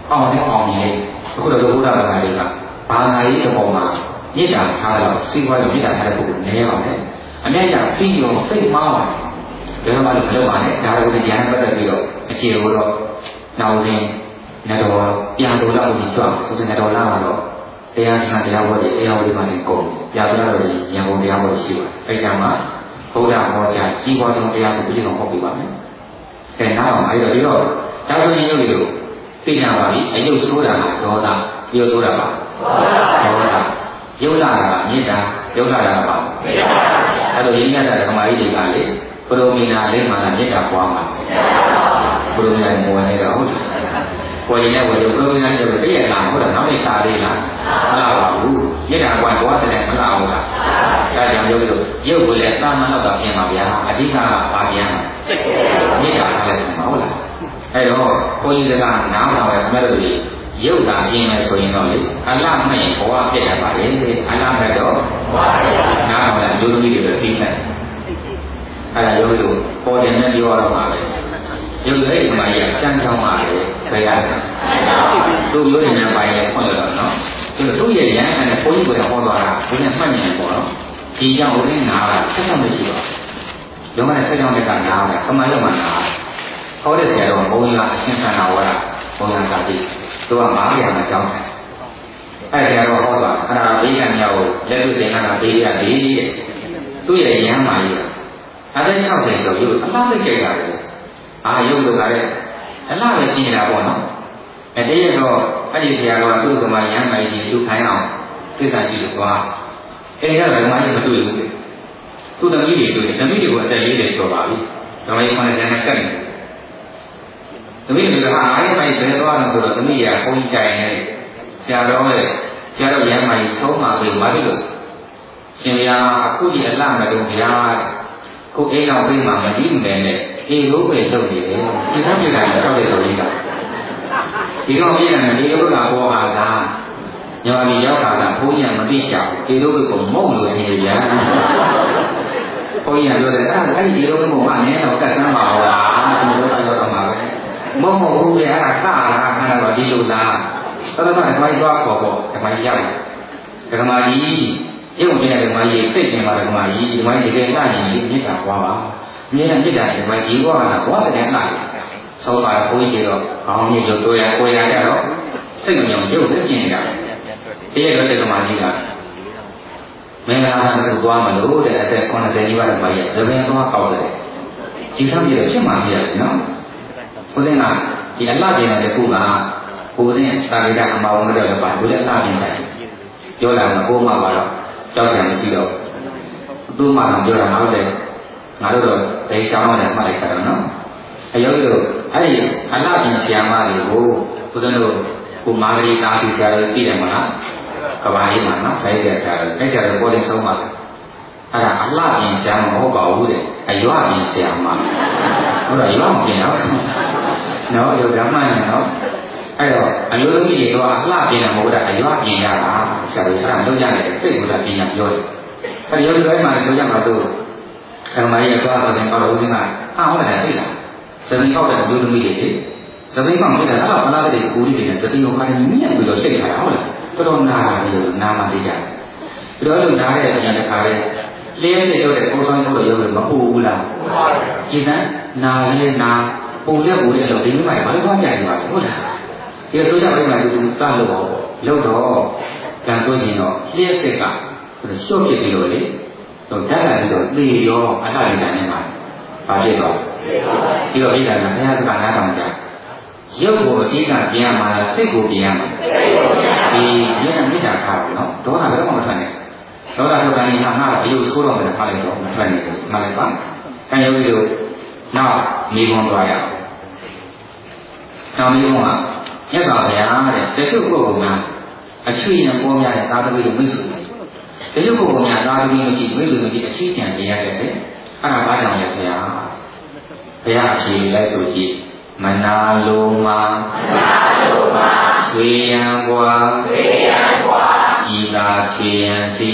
အောင်တယ်အောင်နေအခုတော့ဘုရားဘာသာတွေကဘာသာရေးအပေါ်မှာမေတ္တာထားတော့စီးပွားရေးမေတ္တာထားတဲ့ပုဂ္ဂိုလ်နည်းပါတယ်အများကြီးပြီးရောသိမှားပါတယ်ဘယ်တော့မှမလုပ်ပါနဲ့ဒါကိုဉာဏ်ပတ်သက်ပြီးတော့အခြေကိုတော့နောက်စဉ်နဲ့တော့ပြန်တော်လာပြီးကြွဆိုတဲ့နဲ့တော်လာတော့တရားစံတရားဝတ်တွေတရားဝတ်တွေမှလည်းကုန်ပြန်တော်လာတော့ဉာဏ်ကုန်တရားဝတ်ရှိပါတယ်အဲ့ဒါမှဘုရားဟောကြားကြီးပွားဆုံးတရားကိုပြည့်စုံဟောပြပါမယ်အဲနောက်အဲ့တော့ဒီတော့ဒါဆိုရင်ရုပ်တွေကိုသိကြပါပြီအယုတ်ဆိုးတာကဒေါသပြီးတော့ဆိုးတာပါဒေါသယုတ်လာတာကမေတ္တာယုတ်လာတာကပါမေတ္တာအဲ့လိုရင်းရတဲ့ဓမ္မကြီးတွေကလေပရိုမီနာလေးမှလည်းမေတ္တာပွားမှာပရိုမီနာမောနေတော့ဟုတ်တယ်ပေါ်ရင်လည်းဝယ်လို့ပရိုမီနာကျတော့တည့်ရလာဟုတ်တယ်နောက်နေ့ခါလေးလားမလားပါဘူးမေတ္တာကွာသွားတဲ့မလားဟုတ်လားအဲဒါကြောင့်ရုပ်ကိုလည်းတာမန်တော့ပြင်ပါဗျာအဓိကကပါပြန်မေတ္တာထားလိုက်မှာဟုတ်လားအဲ့တော့ကိုကြီးကနားမှာပဲအမှတ်လို့ရုပ်တာပြင်းမယ်ဆိုရင်တော့လေအလားမဲ့ဘဝပြည့်ရပါလေအလားမဲ့တော့နားမှာလူလူကြီးတွေပြီးတယ်အဲ့ဒါရုပ်လို့ပေါ်တယ်နဲ့ပြောရတော့မှာပဲရုပ်လေးဒီမှာရစမ်းချောင်းပါလေခရရတယ်သူ့ရုပ်ရည်နဲ့ပိုင်းလေဖွင့်လို့တော့နော်သူ့ရဲ့ရန်နဲ့ဘုန်းကြီးကဟောသွားတာဘုရားမှတ်နေတယ်ပေါ့နော်ဒီကြောင့်ဦးရင်းနာတာဆက်ဆောင်မရှိပါဘူးလုံးဝဆက်ဆောင်တဲ့ကနာတယ်ခမရုပ်မှာနာဟောတဲ့ဆရာတော်ဘုန်းကြီးကအရှင်းခံတာဝါဘုန်းကြီးကတိသူကမားပြန်မှာကြောင်းတယ်အဲ့ဆရာတော်ဟောတာအဲ့ဒါဘေးကမြောက်လက်တွေ့သင်္ခါရဘေးရလေးတဲ့သူ့ရဲ့ရန်မာကြီးအသက်60ကျော်ရုပ်အလားသိကြတာလေရုပ်လို့ကလည်းအလားပဲပြင်နေတာပေါ့နော်တည်းရတော့အဲ့ဒီဆရာတော်ကသူ့ကမှရန်မာကြီးသူခိုင်းအောင်သစ္စာရှိလို့သွားအဲ့ဒီကလည်းမာကြီးမတွေ့ဘူးသူ့သမီးတွေတွေ့တယ်သမီးတွေကိုအသက်40ကျော်ပါပြီဓမ္မကြီးကလည်းဉာဏ်နဲ့ကတ်နေသမီးတွေကအားရမိုက်ဘယ်သွားလို့ဆိုတော့သမီးကဘုန်းကြီးကြိုင်နေဆရာတော်ရဲ့ဆရာတော်ရမ်းမိုက်ဆုံးပါပြီဘာဖြစ်လို့ရှင်ဗျာအခုဒီအလှမတုံဗျာကိုအိမ်အောင်ပြေးမှမကြည့်မယ်နဲ့အေလိုပဲလုပ်နေတယ်ဒီသတိကလည်းကြောက်တဲ့တော်ကြီးကဒီတော့ပြည်တယ်ဒီလိုကပေါ်အားသာညောင်ပြီးရောက်တာကဘုန်းကြီးကမသိချဘူးဒီလိုကိုမုံလို့နေဗျာဘုန်းကြီးကပြောတယ်အဲ့ဒီလိုမျိုးမှနည်းတော့ကတ်ဆန်းပါဦးလားဒီလိုတော့မှာပဲမဟုတ်ဘူးလေအဲ့ဒါခါလာခါတော့ဒီလိုလားတော်တော်ဓမ္မကြီးသွားခေါ်ပေါ့ဓမ္မကြီးရောက်ဓမ္မကြီးရုပ်ပြတဲ့ဓမ္မကြီးစိတ်ကျင်ပါဓမ္မကြီးဓမ္မကြီးတကယ်ကရင်မြစ်တာပွားပါမြစ်တဲ့မြစ်တာဓမ္မကြီးပွားတာဘဝစတဲ့လားဆောပါဘုန်းကြီးတော့အောင်းကြီးတို့တွေ့ရကိုရကြတော့စိတ်ညောင်ရုပ်နဲ့ပြင်နေတာတကယ်တော့ဓမ္မကြီးကမင်္ဂလာဆောင်ကိုသွားမလို့တဲ့အသက်80ကြီးပါဓမ္မကြီးဇပင်သွားကောက်တယ်ဒီဆောင်ကြီးဖြစ်မှမရတယ်နော်ဘုရင်ကဒီအလှပြင်တဲ့ခုကဘုရင်သာရိကအမဝန်းကတော့လည်းပါဘုရင်အလှပြင်တယ်ပြောလာတော့ကိုမှပါတော့ကြောက်စရာမရှိတော့သူ့မှတော့ပြောတာမဟုတ်တယ်ငါတို့တော့ဒိတ်ချောင်းနဲ့မှတ်လိုက်ကြတော့နော်အယောတို့အဲ့ဒီအလှပြင်ဆရာမတွေကိုဘုရင်တို့ကိုမာဂရီတာစီဆရာတွေသိတယ်မလားကဘာလေးမှာနော်ဆိုင်ဆရာတွေအဲ့ဆရာတွေပေါ်တင်ဆုံးပါတယ်အဲ့ဒါအလှပြင်ဆရာမဟုတ်ပါဘူးတဲ့အရွပြင်ဆရာမဟုတ်တော့ရွမပြင်တော့နော်ရောဓမ္မနဲ့နော်အဲ့တော့အလိုလိုကြီးတွေတော့အလှပြင်တာမဟုတ်တာအရွပြင်ရတာဆရာတို့အဲ့ဒါလုံးကြတယ်စိတ်ကလည်းပြင်ရပြောတယ်အဲ့ဒီရောဒီဘက်မှာဆိုကြမှာဆိုဓမ္မကြီးကတော့ဆိုရင်တော့ဦးစင်းကဟုတ်တယ်သိလားဇမင်းကောက်တဲ့အလိုသမီးတွေဇမင်းကောက်ဖြစ်တယ်အဲ့ဒါဘလားတဲ့ကိုကြီးတွေနဲ့ဇတိယောခိုင်းမြင်ပြီးတော့တိတ်ထားတာဟုတ်လားတော်တော်နာတာလို့နာမသိကြတယ်ပြီးတော့လို့နားတဲ့အရင်တစ်ခါလေးလျှက်စစ်တော့တဲ့ပုံစံထုတ်လို့ရုပ်လို့မပူဘူးလားဒီစမ်းနာလေးနာပုံလက်ကိုလည်းတော့ဒီနေ့မှဘာလို့ကြိုက်နေပါလဲဟုတ်လားဒီဆိုကြတဲ့မှာသူတတ်လို့ပေါ့လို့တော့ကြံဆိုရင်တော့လျှက်စစ်ကရှော့ဖြစ်ပြီးတော့လေတော့တက်လာပြီးတော့သေရောအလှလိုက်တယ်မှာဘာဖြစ်တော့ဒီတော့ဣဒ္ဓနာဘုရားကနားထောင်ကြရုပ်ကိုအတိအကပြန်မှာစိတ်ကိုပြန်မှာဒီမျက်နှာမြစ်တာခါဘူးနော်ဒေါသဘယ်တော့မှမထွက်နဲ့ဒေါသထုတ်တာနေဟာငါအယုဆိုးတော့မှထားလိုက်တော့မထွက်နဲ့မှလည်းပါခံရုပ်လေးတို့နောက်မိဘွန်သွားရအောင်နောက်မိဘွန်ကမြတ်စွာဘုရားတဲ့တချို့ပုဂ္ဂိုလ်ကအချွေနဲ့ပေါ်များတဲ့သာသမီတို့မိတ်ဆွေတချို့ပုဂ္ဂိုလ်များသာသမီမရှိမိတ်ဆွေမရှိအချီးကျန်နေရတယ်လေအဲ့ဒါဘာကြောင့်လဲဘုရားဘုရားအချီးလိုက်ဆိုကြည့်မနာလိုမာဝေယံကွာဤသာခေယံစီ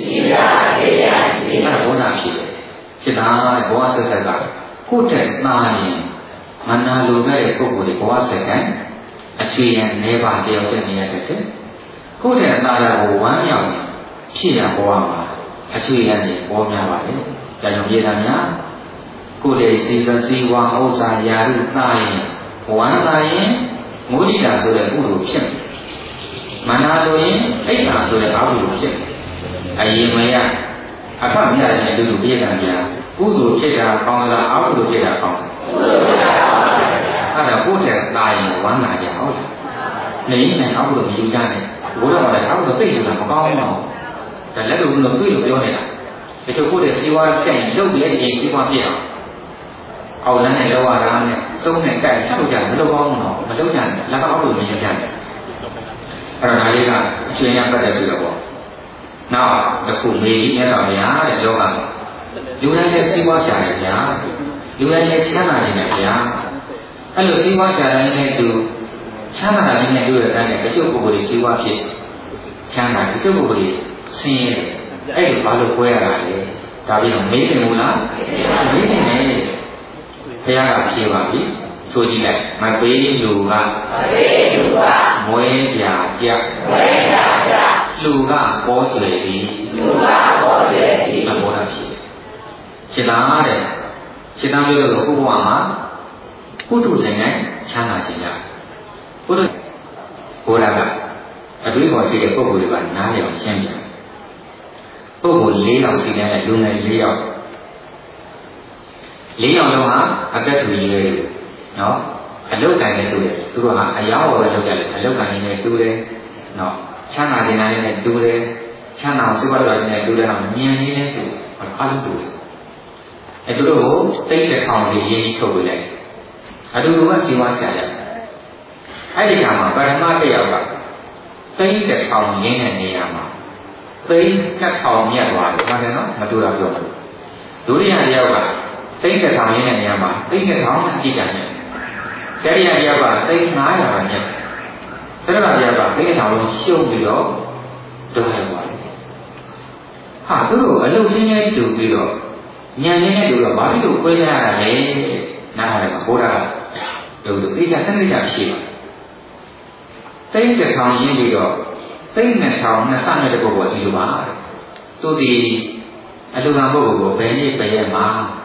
အဲ့ဒါဘောဓဖြစ်တယ်ဖြစ်တာတဲ့ဘောဆက်ဆက်ကကိုယ့်တဲ့သားရင်မနာလိုတဲ့ပုဂ္ဂိုလ်တွေဘောဆက်ကံအချွေရန်နေပါတယောက်တည်းနေရတဲ့ကိုယ့်တဲ့အသားကိုဝမ်းမြောက်ဖြစ်ရဘဝမှာအချွေရန်တွေပေါ်များပါတယ်။ဒါကြောင့်မြေသားများကိုယ်ရဲ့စီစီဝါဥစ္စာယာရုသားရင်ဝမ်းသာရင်မုဒိတာဆိုတဲ့ကုသိုလ်ဖြစ်တယ်။မနာဆိုရင်အိတ်တာဆိုတဲ့အကုသိုလ်ဖြစ်တယ်။အရင်မရအဖမရတဲ့အတူတူပြည့်တယ်များကုသိုလ်ဖြစ်တာကောင်းလားအကုသိုလ်ဖြစ်တာကောင်းလားကုသိုလ်ဖြစ်တာကောင်းပါဗျာ။အဲ့ဒါကိုယ့်တဲ့သားရင်ဝမ်းသာကြဟုတ်လား။နေရင်အကုသိုလ်မယူကြနဲ့ဘုရားကလည်းအကုသိုလ်သိနေတာမကောင်းဘူးနော်။ဒါလက်လို့တွေ့လို့ပြောနေတာ။တချို့ကိုယ့်တဲ့စီဝါပြတ်ရင်လုပ်ပြီးတဲ့အရင်စီဝါပြတ်အောင်အောက်လမ်းနဲ့လောရတာနဲ့သုံးနဲ့ကြိုက်ဆောက်ကြမလုပ်ကောင်းဘူးနော်မလုပ်ကြနဲ့လက်အောက်လို့မရကြနဲ့အဲ့ဒါလေးကအရှင်ရပတ်တဲ့ပြီးတော့ပေါ့နောက်တစ်ခုမေကြီးမြတ်တော်ဘုရားတဲ့လောကမှာလူတိုင်းရဲ့စီးပွားရှာတယ်ဗျာလူတိုင်းရဲ့ချမ်းသာနေတယ်ဗျာအဲ့လိုစီးပွားရှာတိုင်းနဲ့သူချမ်းသာတာလေးနဲ့တွေ့တဲ့အတိုင်းနဲ့တချို့ပုဂ္ဂိုလ်တွေစီးပွားဖြစ်ချမ်းသာတချို့ပုဂ္ဂိုလ်တွေဆင်းရဲအဲ့လိုဘာလို့꿰ရတာလဲဒါပြီးတော့မေးတယ်မို့လားမေးတယ်နဲ့ဘုရားကဖြေပါပြီဆိုကြည့်လိုက်မပေးလူကမွေးပြကြလူကပေါ်တယ်ဒီဘောဓဖြစ်ခြေသားတဲ့ခြေသားမျိုးလို့ဘုရားမှာကုထုဇင်နဲ့ချမ်းသာခြင်းရဘုရားကအတွေ့အကြုံရှိတဲ့ပုဂ္ဂိုလ်တွေကနားလည်အောင်ရှင်းပြပုဂ္ဂိုလ်၄ယောက်ရှိတဲ့လူငယ်၄ယောက်၄ယောက်လုံးဟာအသက်တူကြီးတွေနော်အလုတ်ကန်နဲ့တူတယ်သူတို့ဟာအယောက်ဝယ်လုပ်ကြတယ်အလုတ်ကန်နဲ့တူတယ်နော်ချမ်းသာခြင်းနဲ့တူတယ်ချမ်းသာစိတ်ဝတ်တော်နဲ့တူတယ်အောင်ဉာဏ်ကြီးနဲ့တူအားလုံးတူတယ်အဲသူတို့ကိုတိတ်တဲ့ထောင်စီရင်းကြီးထုတ်ပေးလိုက်အတူတူကစီဝါရှာရတယ်အဲ့ဒီကမှာပရမတ်တယောက်ကတိတ်တဲ့ထောင်ရင်းတဲ့နေရာမှာသိန်း2000မြတ်သွားတယ်ဟုတ်တယ်နော်မတူတာပြောတယ်ဒုတိယတယောက်ကသိန်း1000ရင်းတဲ့နေရာမှာသိန်း1000အကြည့်ကြတယ်တတိယတယောက်ကသိန်း900ပါမြတ်သရဏတယောက်ကသိန်း1000လုံးရှုံးပြီးတော့ဒုက္ခသွားတယ်ဟာသူတို့အလုပ်ချင်းချင်းတူပြီးတော့ဉာဏ်နဲ့တူတော့ဘာဖြစ်လို့ခွဲရတာလဲနားရတယ်မှာဘုရားကတို့သိချစနစ်ကြရှိပါသိန်း1000ရင်းပြီးတော့သိန်း2000နဲ့စတဲ့ပုဂ္ဂိုလ်ကဒီလိုပါသူဒီအလူကံပုဂ္ဂိုလ်ကိုဘယ်နည်းပဲရမှာ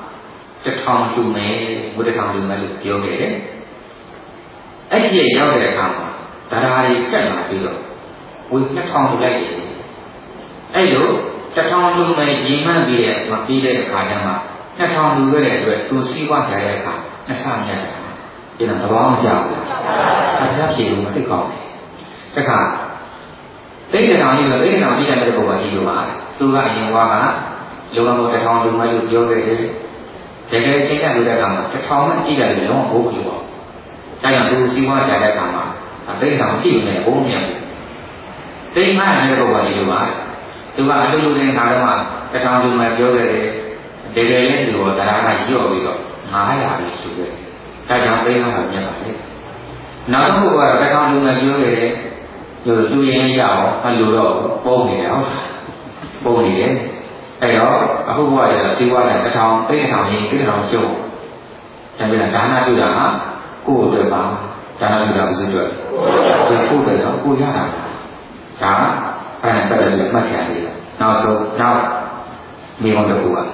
1000လူမယ်ဘုရား1000လူမယ်လို့ပြောခဲ့တယ်အဲ့ဒီရောက်တဲ့အခါမှာတရားတွေတက်လာပြီးတော့ဝေ2000လူလိုက်တယ်အဲ့လို1000လူမယ်ရည်မှန်းပြီးတဲ့မပြီးတဲ့အခါကျမှ2000လူခဲ့တဲ့အတွက်သူစီးပွားကြတဲ့အခါနှစ်ဆမြတ်တယ်ဒီတော့သဘောမကျဘူးအထက်ဖြေလို့မသိကောင်းဘူးတခါသိက္ခာတော်ကြီးကသိက္ခာတော်ကြီးတဲ့ပုဂ္ဂိုလ်ကဒီလိုပါသူကအရင်ကလောကဘု1000လူမလို့ပြောခဲ့တယ်တကယ်ချိန်ကလူတဲ့ကောင်က1000နဲ့ကြည့်တယ်လုံးဝဘိုးဘူးပေါ့ဒါကြောင့်သူစီးပွားကြတဲ့ကောင်မှာသိက္ခာတော်ကြည့်နေဘိုးမြတ်သိက္ခာတဲ့ပုဂ္ဂိုလ်ကဒီလိုပါသူကအတူတူတဲ့ခါတော့1000လူမပြောခဲ့တယ်တကယ်လည်းသူကတရားကရော့ပြီးတော့900ပြီဆိုခဲ့ဒါကြောင့်သိက္ခာတော်မြတ်ပါလေနောက်တစ်ခုကတော့1000လူမပြောခဲ့တယ်လူရင်ရအောင်အလိုတော့ပုံနေတယ်ဟုတ်ပုံနေတယ်အဲ့တော့အခုဘုရားရစီဝါနဲ့1000သိန်း1000ရင်းသိန်း1000ကျုံဒါပေမဲ့ဒါနပြုတာဟာကိုယ့်အတွက်ပါဒါနပြုတာဘယ်သူအတွက်ကိုယ့်အတွက်တော့ကိုယ်ရတာဒါအဲ့ဒါပတ်သက်ပြီးမှတ်ချင်တယ်နောက်ဆုံးနောက်မိဘတစ်ခုက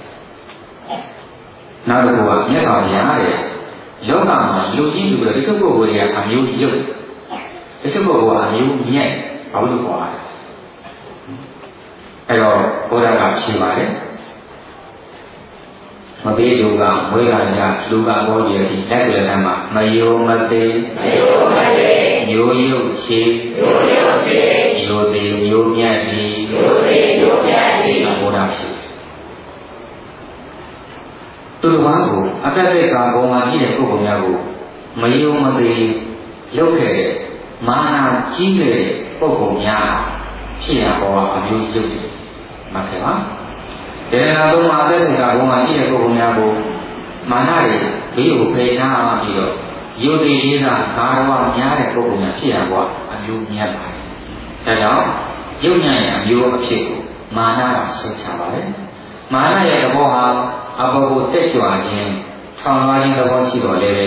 နောက်တစ်ခုကမြတ်စွာဘုရားတဲ့လောကမှာလူကြီးလူတွေတချို့ပုဂ္ဂိုလ်တွေကအမျိုးရုပ်တချို့ပုဂ္ဂိုလ်ကအမျိုးမြတ်ဘာလို့ခေါ်ရလဲအဲ့တော့ဘုရားကဖြေပါတယ်မပေးလူကမွေးကညလူကဘောကြီးရဲ့လက်ဆိုတဲ့မှာမယိုမသေးမျိုးရုပ်ရှိမျိုးသေးမျိုးမြတ်ဒီဘုရားဖြေသူတို့ဘာကိုအတ္တတဲ့ကံပုံမှာရှိတဲ့ပုဂ္ဂိုလ်များကိုမယိုမသေးလုပ်ခဲ့တဲ့မာနကြီးတဲ့ပုဂ္ဂိုလ်များဖြစ်ရပေါ်အမျိုးရုပ်တွေမှတ်ခဲ့ပါဒေနာသုံးမှာအသက်တွေကဘုံမှာရှိတဲ့ပုဂ္ဂိုလ်များကိုမာနတွေဘေးကိုဖယ်ရှားပြီးတော့ယုတ်တိလေးကဘာတော်များတဲ့ပုဂ္ဂိုလ်များဖြစ်ရပေါ်အမျိုးမြတ်ပါတယ်ဒါကြောင့်ယုတ်ညံ့ရဲ့အမျိုးအဖြစ်ကိုမာနကဆက်ချပါတယ်မာနရဲ့သဘောဟာအဘကိုတက်ကြွခြင်းထောင်လွှားခြင်းသဘောရှိတော်လည်းတ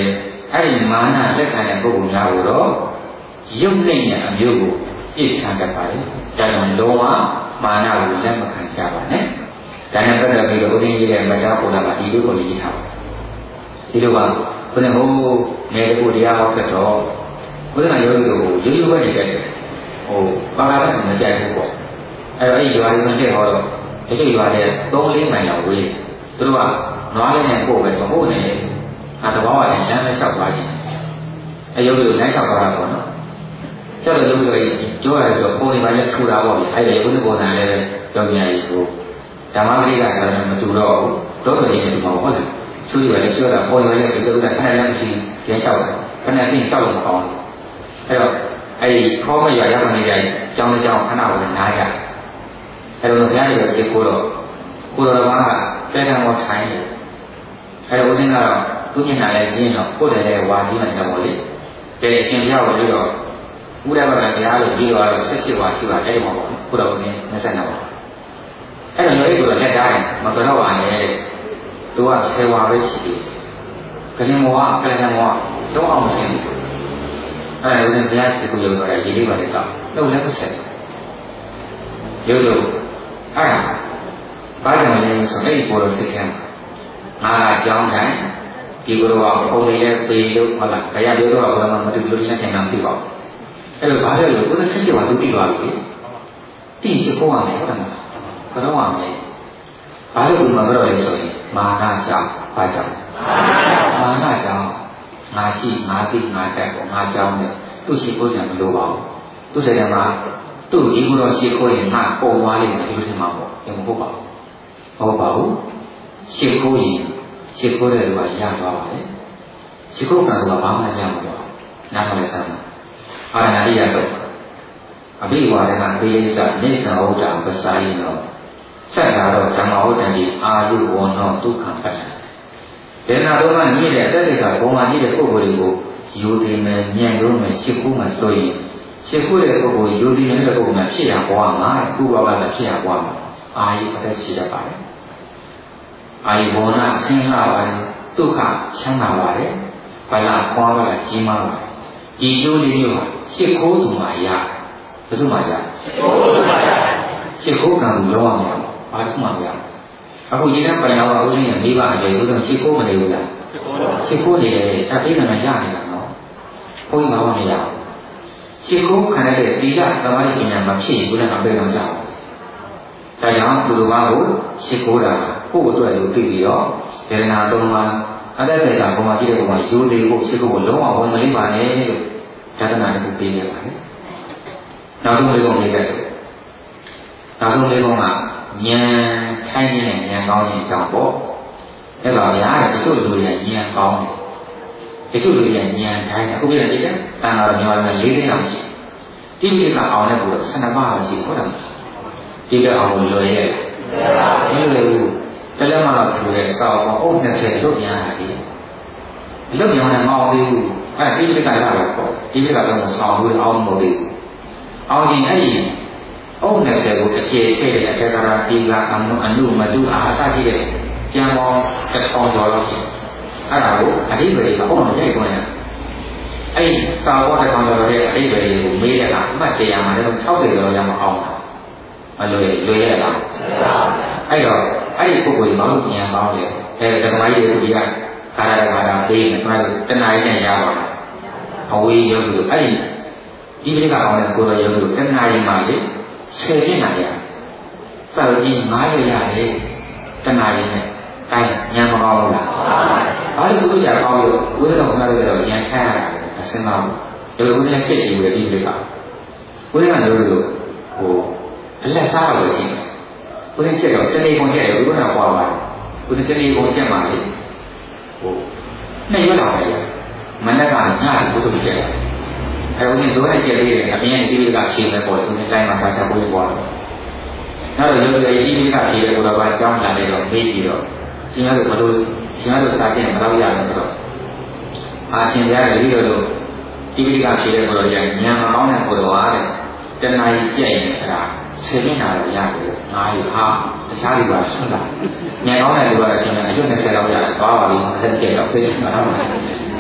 အဲ့ဒီမာနလက်ခံတဲ့ပုဂ္ဂိုလ်များကိုတော့ရုပ်နဲ့အမျိုးကိုပြည့်စုံတတ်ပါတယ်။ဒါကြောင့်လုံးဝမာနကိုလက်မခံကြပါနဲ့။ဒါနဲ့ပတ်သက်ပြီးတော့ဦးဇင်းကြီးရဲ့မတ္တပေါ်လာမှာဒီလိုကိုရေးထားပါဒီလိုပါဘုရားဟိုနေကိုတရားဟောတဲ့တော့ဘုရားယောဂီတို့ကိုရိုးရိုးပဲနေတယ်ဟိုပါလာတဲ့မကြိုက်ဘူးပေါ့အဲ့တော့အဲ့ဒီရွာလေးနဲ့ဟောတော့ဒီရွာလေး3-4မိုင်လောက်ဝေးသူတို့ကနွားလေးနဲ့ပို့ပဲဆိုပို့နေတယ်တဘောကလည်းလမ်းနဲ့လျှောက်သွားခြင်းအယုတ်ကိုလမ်းလျှောက်သွားတာပေါ့နော်ကျတော့ယုတ်ကိုပြောရဆိုပုံလေးပါလက်ထူတာပေါ့ဗျအဲ့ဒါယုတ်ကိုပုံစံလေးပဲကြောင်းညာကြီးကိုဓမ္မဂရိကလည်းမတူတော့ဘူးတော့တယ်ရင်ဒီမှာဟုတ်လားချွေးရလည်းပြောတာပုံလေးလည်းဒီလိုကခဏလည်းမရှိပြန်လျှောက်တယ်ခဏသိလျှောက်လို့မကောင်းဘူးအဲ့တော့အဲ့ဒီခေါ်မရရမနေကြကြောင်းကြောင်းခဏဝင်နားကြအဲ့တော့ဘုရားရဲ့စေကိုတော့ကိုတော်ဘာကတဲ့ကံကိုထိုင်းတယ်အဲ့တော့ဦးဇင်းကတော့သူမျက်နှာလည်းရှင်းတော့ကိုယ်တည်းဝါပြီးနိုင်တယ်ပေါ့လေကဲအရှင်ဘုရားကိုပြီးတော့ဥဒ္ဒဘကတရားလို့ပြီးတော့18ဝါရှိပါအဲ့ဒီမှာပေါ့ကိုတော်ဦးဇင်း25ပါအဲ့တော့ယောဂီကတော့လက်သားတယ်မကတော့ပါနဲ့သူက10ဝါပဲရှိတယ်ကလင်မောကကလင်မောတော့အောင်ရှင်းတယ်အဲ့ဒါဦးဇင်းဘုရားစေကိုရောက်တော့ရေးလေးပါလေတော့လည်းပတ်ဆက်ရုပ်လို့အဲ့ဒါဘာကြောင့်လဲဆိုအဲ့ဒီပေါ်တော့စိတ်ထဲမှာငါကြောင်းတိုင်းဒီလိုကပုံလေးနဲ့ပေလို့ဟုတ်လားတရားပြောတော့ဘာမှမတူလို့ရှင်းတယ်မှမသိပါဘူးအဲ့လိုဘာလဲလို့ကိုယ်ဆက်ချက်ပါသူသိပါပြီတိရှိဖို့ရမယ်ဟုတ်တယ်မလားကတော့ရမယ်ဘာလို့ဒီမှာကတော့လဲဆိုရင်မာနကြောင့်ဘာကြောင့်မာနကြောင့်ငါရှိငါသိငါတက်ပေါ့ငါကြောင်းနဲ့သူ့ရှိဖို့ကြံမလို့ပါဘူးသူ့စိတ်ထဲမှာသူ့ဒီလိုတော့ရှိခိုးရင်ငါပုံသွားလိမ့်မယ်ဒီလိုထင်မှာပေါ့ဒီမဟုတ်ပါဘူးဟုတ်ပါဘူးရှိခိုးရင်ရှိခိုးတဲ့လူကရသွားပါလေရှိခိုးကံကဘာမှရမှာတော့နားမလဲစမ်းအာရဏရိယတော့အဘိဝါဒကဘေးလိစ္စနေသံဟုတ်တာပစာယိနောဆက်တာတော့ဓမ္မဟုတ်တယ်ဒီအာယုဝေါနောဒုက္ခပတ်ဒေနာတော့ကညည့်တဲ့အသက်စိတ်ကဘုံမှာညည့်တဲ့ပုဂ္ဂိုလ်တွေကိုယူသိမယ်ညံ့လို့မယ်ရှိခိုးမှဆိုရင်ရှိခိုးတဲ့ပုဂ္ဂိုလ်ယူသိနေတဲ့ပုဂ္ဂိုလ်ကဖြစ်ရဘဝမှာခုဘဝကဖြစ်ရဘဝမှာအာယုအသက်ရှိတတ်ပါတယ်အာယုဘောနာဆင်းလာပါတယ်ဒုက္ခချမ်းသာပါတယ်ဘလခွားပါလားကြီးမားပါတယ်ဒီကျိုးလေးမျိုးဟာရှစ်ခိုးသူမှာရဘယ်သူမှရရှစ်ခိုးကံသူလောရမှာဘာသူမှမရအခုဒီကပိုင်တော်ကဦးဇင်းရဲ့မိဘအကျေဦးဇင်းရှစ်ခိုးမနေဘူးလားရှစ်ခိုးနေတယ်အပိဋကမှာရနေတာနော်ဘုန်းကြီးဘာမှမရဘူးရှစ်ခိုးခံရတဲ့ဒီကသမာဓိပညာမှာဖြစ်ဘူးလည်းအပိဋကမရဘူးဒါကြောင့်သူတို့ဘာကိုရှစ်ခိုးတာကိုယ့်အတွက်လို့သိပြီးတော့ဒေသနာသုံးပါးအသက်တွေကဘုံမှာပြည့်တဲ့ဘုံမှာရိုးသေးဖို့ရှစ်ခိုးကိုလုံးဝဝင်မလေးပါနဲ့လို့ဒါသနာတစ်ခုပေးရပါတယ်နောက်ဆုံးလေးပုံလေးပဲနောက်ဆုံးလေးပုံကဉာဏ်ထိုင်းနေတဲ့ဉာဏ်ကောင်းခြင်းကြောင့်ပေါ့အဲ့တော့ဗျာတချို့လူတွေကဉာဏ်ကောင်းတယ်တချို့လူတွေကဉာဏ်ထိုင်းတယ်အခုပြည့်တယ်တန်တာတော့မြန်မာပြည်40လောက်ရှိတိတိကအောင်တဲ့ဘုရား12ပါးရှိဟုတ်တယ်ဒီကအောင်လွယ်ရဲ့ဒီလိုတလက်မှတော့ထူတဲ့စောက်ပေါ့အုပ်20လုတ်ပြန်လာတယ်လုတ်ပြန်လည်းမအောင်သေးဘူးအဲ့ဒီတိကရတာပေါ့ဒီတိကတော့ဆောင်းလို့အောင်မလို့သေးဘူးအောင်ရင်အဲ့ဒီအုပ်20ကိုတစ်ပြေထည့်တဲ့အထက်ကရာဒီကအနုမတုအာအစရှိတဲ့ကျန်ပေါင်း1000ကျော်လောက်ရှိအဲ့ဒါကိုအဓိပ္ပာယ်ကအုပ်မရိုက်ခွင့်ရအဲ့ဒီစာပေါ်1000ကျော်ရဲ့အဓိပ္ပာယ်ကိုမေးတဲ့အခါအမှတ်100မှာလည်း60ကျော်ရမအောင်မလွယ်ရလားအဲ့တော့အဲ့ဒီပုဂ္ဂိုလ်ကဘာလို့ဉာဏ်ကောင်းလဲဓမ္မကြီးတွေဒီကခါရပေးနေမှတဏှာကြီးနဲ့ရပါမယ်အဝေးရောက်လို့အဲ့ဒီဒီပြိကအောင်တဲ့ကိုယ်တော်ရောက်လို့တဏှာကြီးမှလေ10ပြည့်နိုင်ရစာကြီး9ရရတယ်တဏှာကြီးနဲ့တိုင်းဉာဏ်မကောင်းဘူးလားဘာလို့သူတို့ကြကောင်းလို့ဦးဇင်းတော်ကလည်းတော့ဉာဏ်ခံရတာအစင်ပါဘူးဒီလိုဦးဇင်းဖြစ်ကြည့်လို့ဒီပြိကဦးဇင်းကလည်းလို့ဟိုအလက်စားတော့ရှိတယ်ဦးဇင်းချက်တော့တနေ့ကုန်ချက်ရဘူးတော့ပွားပါတယ်ဦးဇင်းတနေ့ကုန်ချက်မှလေဟိုနှစ်ရွက်လောက်ပဲမနက်ကညဘုသူချက်တယ်အဲဦးဇင်းဇိုးနဲ့ချက်လေးတယ်အပြင်ဒီလိုကဖြေမယ်ပေါ့လေဦးဇင်းတိုင်းမှာစားချက်ပွေးပွားတယ်နောက်တော့ရုပ်ရည်ဒီလိုကဖြေတယ်ဆိုတော့ဘာကြောင်းလာတယ်တော့မေးကြည့်တော့ရှင်ရတို့ဘလို့ရှင်ရတို့စားချက်မတော့ရဘူးဆိုတော့အာရှင်ပြရတယ်ဒီလိုလို့ဒီလိုကဖြေတယ်ဆိုတော့ညံမကောင်းတဲ့ကိုတော်အားတဲ့တဏှာကြီးကြက်ရင်အဲ့ဒါ10မိနစ်တော့ရတယ်ငါးရီဟာတခြားတွေကဆွမ်းတာညံကောင်းတဲ့လူကတော့ကျွန်တော်အရွတ်20လောက်ရတယ်သွားပါပြီ20ကျက်တော့သိနေတာတ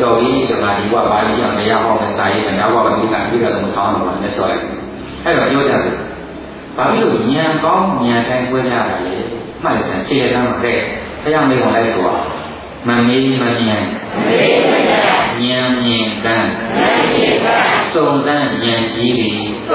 တော်ပြီးဒီမှာဒီကဘာလို့ကြောင့်တရားဟောတဲ့စာရေးတရားဟောတဲ့ဒီကပြီးတော့ဆောင်းတော့လည်းဆိုလိုက်အဲ့တော့ပြောကြတယ်ဘာဖြစ်လို့ဉာဏ်ကောင်းဉာဏ်ဆိုင်ပွဲရတာလဲမှတ်စမ်းခြေတန်းမှာတဲ့ဘုရားမေးဝင်လိုက်ဆိုတော့မမေးမဉာဏ်ဉာဏ်မြင်ကံစုံစမ်းဉာဏ်ကြီးပြီး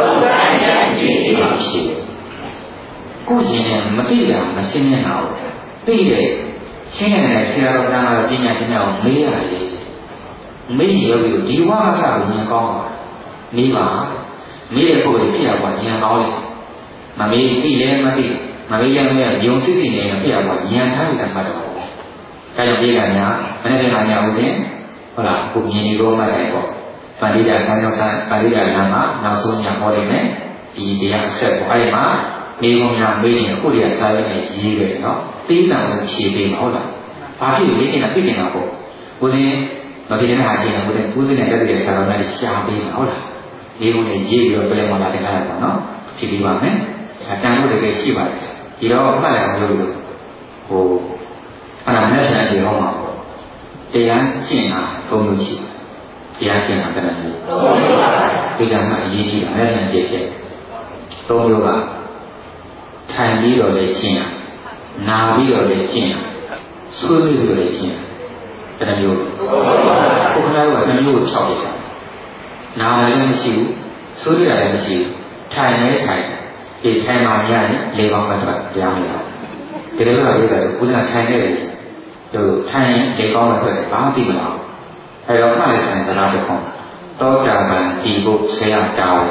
ဖြစ်ကိုယ်ရင်နဲ့မသိတာမရှင်းနေတာကိုသိတယ်ရှင်းနေတဲ့ဆရာတော်ကပညာရှင်များကိုမေးရတယ်မေးရောပြီးဒီဝါကစားကိုဉာဏ်ကောင်းပါမေးပါမေးတဲ့ပုဂ္ဂိုလ်ဖြစ်ရပါဉာဏ်ကောင်းတယ်မမေးသိလဲမသိမမေးလည်းမရယုံစစ်စစ်နေဖြစ်ရပါဉာဏ်ထားပြီးတတ်မှတ်တော့ဒါကြောင့်ပြေးတာများမနေ့ကညာဦးစဉ်ဟုတ်လားကိုမြင်နေတော့မှလည်းပေါ့ပါဠိတော်ဆန်းကျောင်းဆန်းပါဠိတော်လမ်းမှာနောက်ဆုံးညာဟောနေတယ်ဒီတရားအဆက်ပေါ့အဲ့ဒီမှာနေကုန်များမေးရင်အခုတည်းကစာရင်းနဲ့ရေးခဲ့တယ်နော်တိတံကိုဖြေပေးမှာဟုတ်လားဘာဖြစ်လို့လေ့ကျင့်တာပြည့်နေတာပေါ့ကိုယ်စဉ်မဖြစ်တဲ့အားချင်းကိုယ်စဉ်နဲ့တက်တဲ့ဆရာတော်များရှားပေးမှာဟုတ်လားနေကုန်နဲ့ရေးပြီးတော့ပြန်လာတဲ့ခါရပါနော်ဖြေပေးပါမယ်အတန်လို့တကယ်ရှိပါတယ်ဒီတော့မှတ်ရအောင်လို့ဟိုအဲ့ဒါနဲ့ပြန်ကြည့်အောင်ပါပေါ့တရားကျင့်တာသုံးလို့ရှိတယ်တရားကျင့်တာဘယ်လိုလဲဒီကမှအရေးကြီးတာလည်းပြန်ကြည့်ချက်သုံးမျိုးကထိုင်ပြီးတော့လည်းကျင့်ရနာပြီးတော့လည်းကျင့်ရဆွေးပြီးတော့လည်းကျင့်ရဘယ်လိုမျိုးဘုရားက2မျိုးကို6ပြတာနာလည်းမရှိဘူးဆွေးရလည်းမရှိဘူးထိုင်လည်းထိုင်ဒီထိုင်မှမရရင်လေကောင်းမှတော့တရားမရဘူးဒီလိုတော့ပြောတယ်ဘုရားထိုင်နေတယ်သူထိုင်လေကောင်းမှတော့ဘာမှသိမလားအဲတော့မှလည်းဆိုင်သလားတစ်ခုတောတာပန်ဒီဖို့ဆရာတောင်း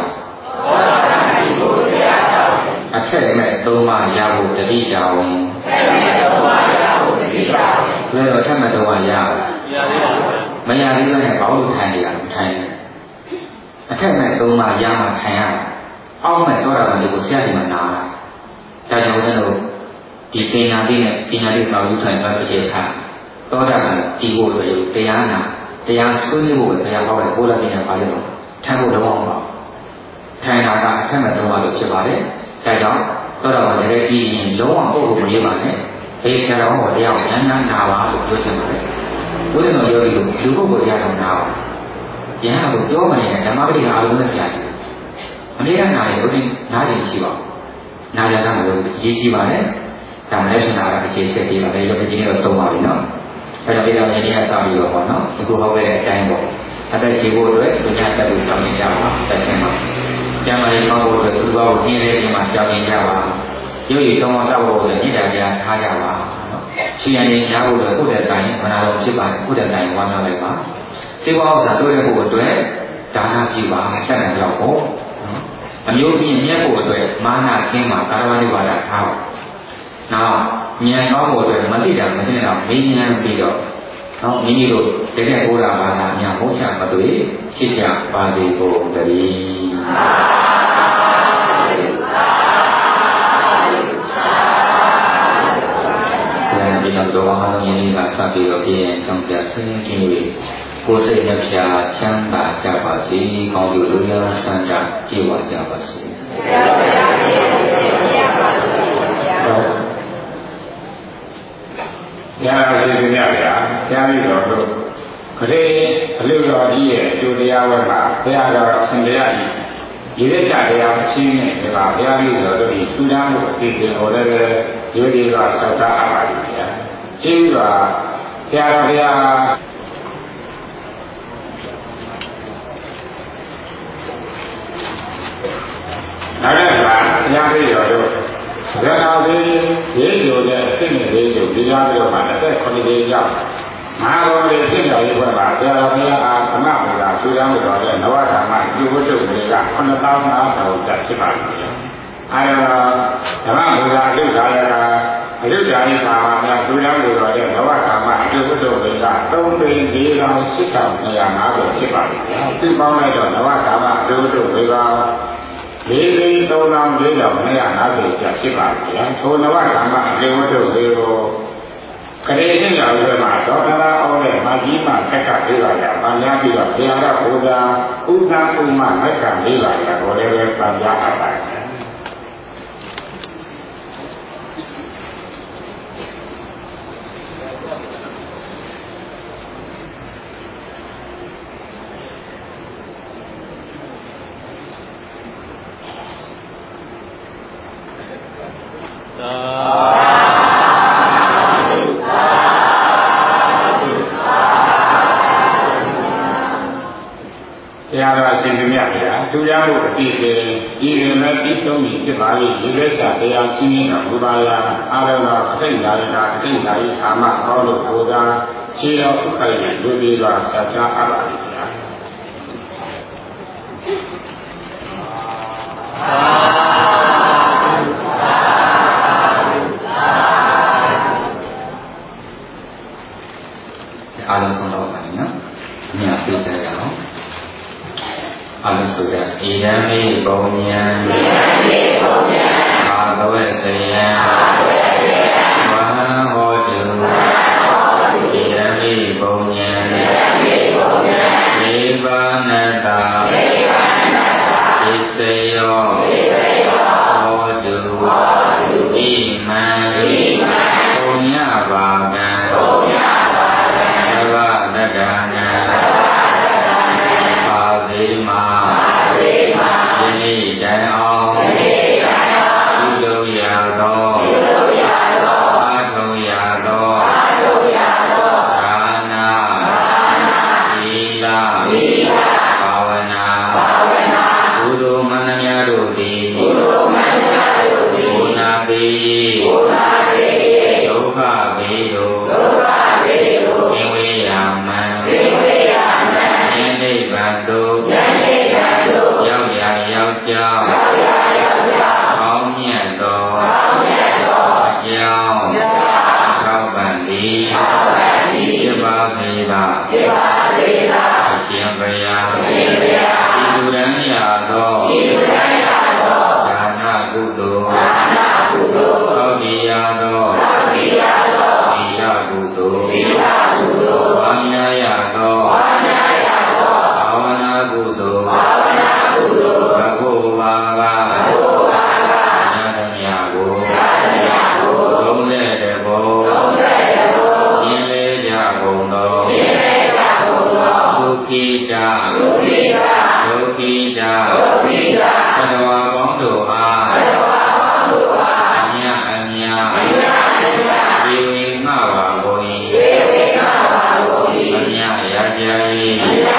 အထက်မဲ့3ပါးရဖို့တတိတောင်းဘယ်တော့ထက်မဲ့3ပါးရမရသေးဘူးနဲ့ဘာလို့ထိုင်နေရလဲထိုင်အထက်မဲ့3ပါးရမှထိုင်ရအောက်မဲ့တောတာပန်ဒီကိုဆရာကြီးမှနာဒါကြောင့်လည်းဒီပညာလေးနဲ့ပညာလေးဆောင်ယူထိုင်သွားတစ်ချက်ခါတောတာပန်ဒီဖို့ဆိုရင်တရားနာတရားဆွေးနွေးဖို့ပဲတရားဟောတယ်ဘုရားပညာပါလို့ထမ်းဖို့တော့မဟုတ်ပါဘူးထိုင်တာကအထက်မဲ့3ပါးလို့ဖြစ်ပါတယ်ဒါကြောင့်တော့တကယ်ကြည့်ရင်လုံးဝပုဂ္ဂိုလ်မလေးပါနဲ့ဘေးဆရာတော်ဟောတရားကိုဉာဏ်နာပါလို့ပြောချင်ပါတယ်ဘုရားတော်ပြောလို့လူပုဂ္ဂိုလ်တရားတော်နာပါဉာဏ်ကိုပြောမှလည်းဓမ္မပရိဟာအလုံးနဲ့ဆရာကြီးအမေကနာရင်ဘုရင်နားရင်ရှိပါနားကြတာလည်းရေးရှိပါတယ်ဒါမှလည်းဖြစ်တာအခြေချက်ပြီးပါတယ်ရောဒီနေ့တော့ဆုံးပါပြီနော်အဲဒါလေးတော့ဒီနေ့ကစပြီးတော့ပေါ့နော်အခုဟောခဲ့တဲ့အတိုင်းပေါ့အသက်ရှိဖို့အတွက်ဉာဏ်တက်လို့ဆောင်နေကြပါဆက်ချင်းပါကျမ်းမာရေးကောင်းဖို့အတွက်သူ့ဘာကိုပြင်းတဲ့ဒီမှာကြောက်နေကြပါရုပ်ရည်ကောင်းအောင်တောက်ဖို့အတွက်ညစ်တာကြားထားကြပါရှင်ရည်ရဖို့အတွက်ကိုယ့်တဲ့တိုင်မနာတော်ဖြစ်ပါတယ်ကိုယ့်တဲ့တိုင်ဝမ်းမြောက်လိုက်ပါစေဝါဥစ္စာတိုးတဲ့ဖို့အတွက်ဒါနပြုပါတတ်တယ်တော့ပေါ့အမျိုးပြင်းမြတ်ဖို့အတွက်မာနကင်းမှာကာရဝနိဘာဒထားပါနောက်ဉာဏ်ကောင်းဖို့အတွက်မသိတာမသိတော့မင်းဉာဏ်ပြီးတော့နော်မိမိတို့တကယ်ဘုရားဘာသာများဟောချမတွေ့ဖြစ်ကြပါစေကုန်တည်းဒီတော့ဘာမှမင်းကစပြီးတော့ပြင်ဆောင်ပြဆင်းခြင်းတွေကိုယ်စိတ်နှပြချမ်းသာကြပါစေကောင်းကျိုးလူများဆန္ဒပြေဝကြပါစေညာရှိနေရဗျာကြားပြီးတော့တို့ခလေးအလူတော်ကြီးရဲ့အကျိုးတရားဝဲမှာဘုရားတော်အရှင်တရားကြီးဒီလက်ကြတရားအချင်းနဲ့ဒီမှာဘုရားကြီးတော်တို့ဒီသူတန်းမှုအစီအစဉ်ဟောလည်းရိုးဒီကဆောက်တာအပါလိဗျာရှင်းစွာဘုရားတော်ဘုရားနောက်တစ်ခါဘုရားကြီးတော်တို့ဘယ်တော်ဒီရေကျိုနဲ့အစ်နဲ့ရေကျိုဒီရားတို့မှာ28လေးရောက်မဟာဘောဓိစိတ်တော်ရေးဘက်မှာဘုရားဘုရားအားသမဗုဒ္ဓဆွေးနွေးတော်တဲ့နဝဓမ္မပြုဝတ္ထုတွေက9500ကျပ်ဖြစ်ပါလိမ့်မယ်။အဲဒါဓမ္မဘုရားအလုဒါရကအလုဒါရေးပါမှာဆွေးနွေးတော်တဲ့နဝဓမ္မပြုဝတ္ထုတွေက3,400,850ဖြစ်ပါလိမ့်မယ်။သိပေါင်းလိုက်တော့နဝဓမ္မပြုဝတ္ထုတွေက4,3,450ကျပ်ဖြစ်ပါလိမ့်မယ်။ထိုနဝဓမ္မပြုဝတ္ထုတွေကိုကလေးချင်းကြောင့်ဒီမှာဒေါက်တာအောင်နဲ့မာကြီးမှခက်ကပြေးပါကြ။ဗာများပြီးတော့ဘုရားတော်ဘုရားဥဒ္ဒဥမမက်ကလေးပါကြတော့လည်းပဲဗာများအပ်ပါတယ်တရားတော်ရှင်သူမြတ်ဗျာသူရဖို့အတိစေဒီရင်မဲ့ပြီးဆုံးပြီဖြစ်ပါလိမ့်ဒီလက်ချတရားချင်းချင်းတော်ဘုရားရာအာရုံတော်အထိတ်လာရင်အထိတ်လာရင်အာမဟောလို့ဘုရားခြေတော်ဥက္ခိုင်နဲ့လူပြီးတော့ဆက်ချအပ်ပါလိမ့်ဗျာအားလုံးဆုံးတော့ပါလိမ့်နော်။ညပြည့်တဲ့အောင်အားလုံးဆိုတဲ့ဣဒံမေပုံညာအာသဝေတယံဝဟံဟောတုဣဒံမေပုံညာနိဗ္ဗာနတဣစေယောဟောတုဣမံပုံညာဘာကံသက္ကနာပါစေမာယနေ့တိုင်အောင်ပြုလုပ်ရသောအားထုတ်ရသောဒါနာသီလဘာဝနာကုသိုလ်မှန်သမျှတို့သည်ဘုနာပေဒုက္ခပေတို့သင်ဝေယမံယနေ့ဗန္တုရောက်ရာရောက်ကြောင်းကောင်းမြတ်သောအကြောင်းထောက်ပံ့သည်ဖြစ်ပါစေသာအရှင်ဘုရားဒီလူရန်ရသောဒါနကုသိုလ်သောတိယသောသီလကုသိုလ်ဝါများရသောဘာဝနာကုသိုလ်ဘဂုဘာကဉာဏ်မြတ်ကိုသုံးတဲ့တဘောရင်းလေကြကုန်သောဒုက္ခိတာဒုက္ခိတာသတ္တဝါပေါင်းတို့အားအမြဒီဝိငှပါကုန်၏အမြရာကြ၏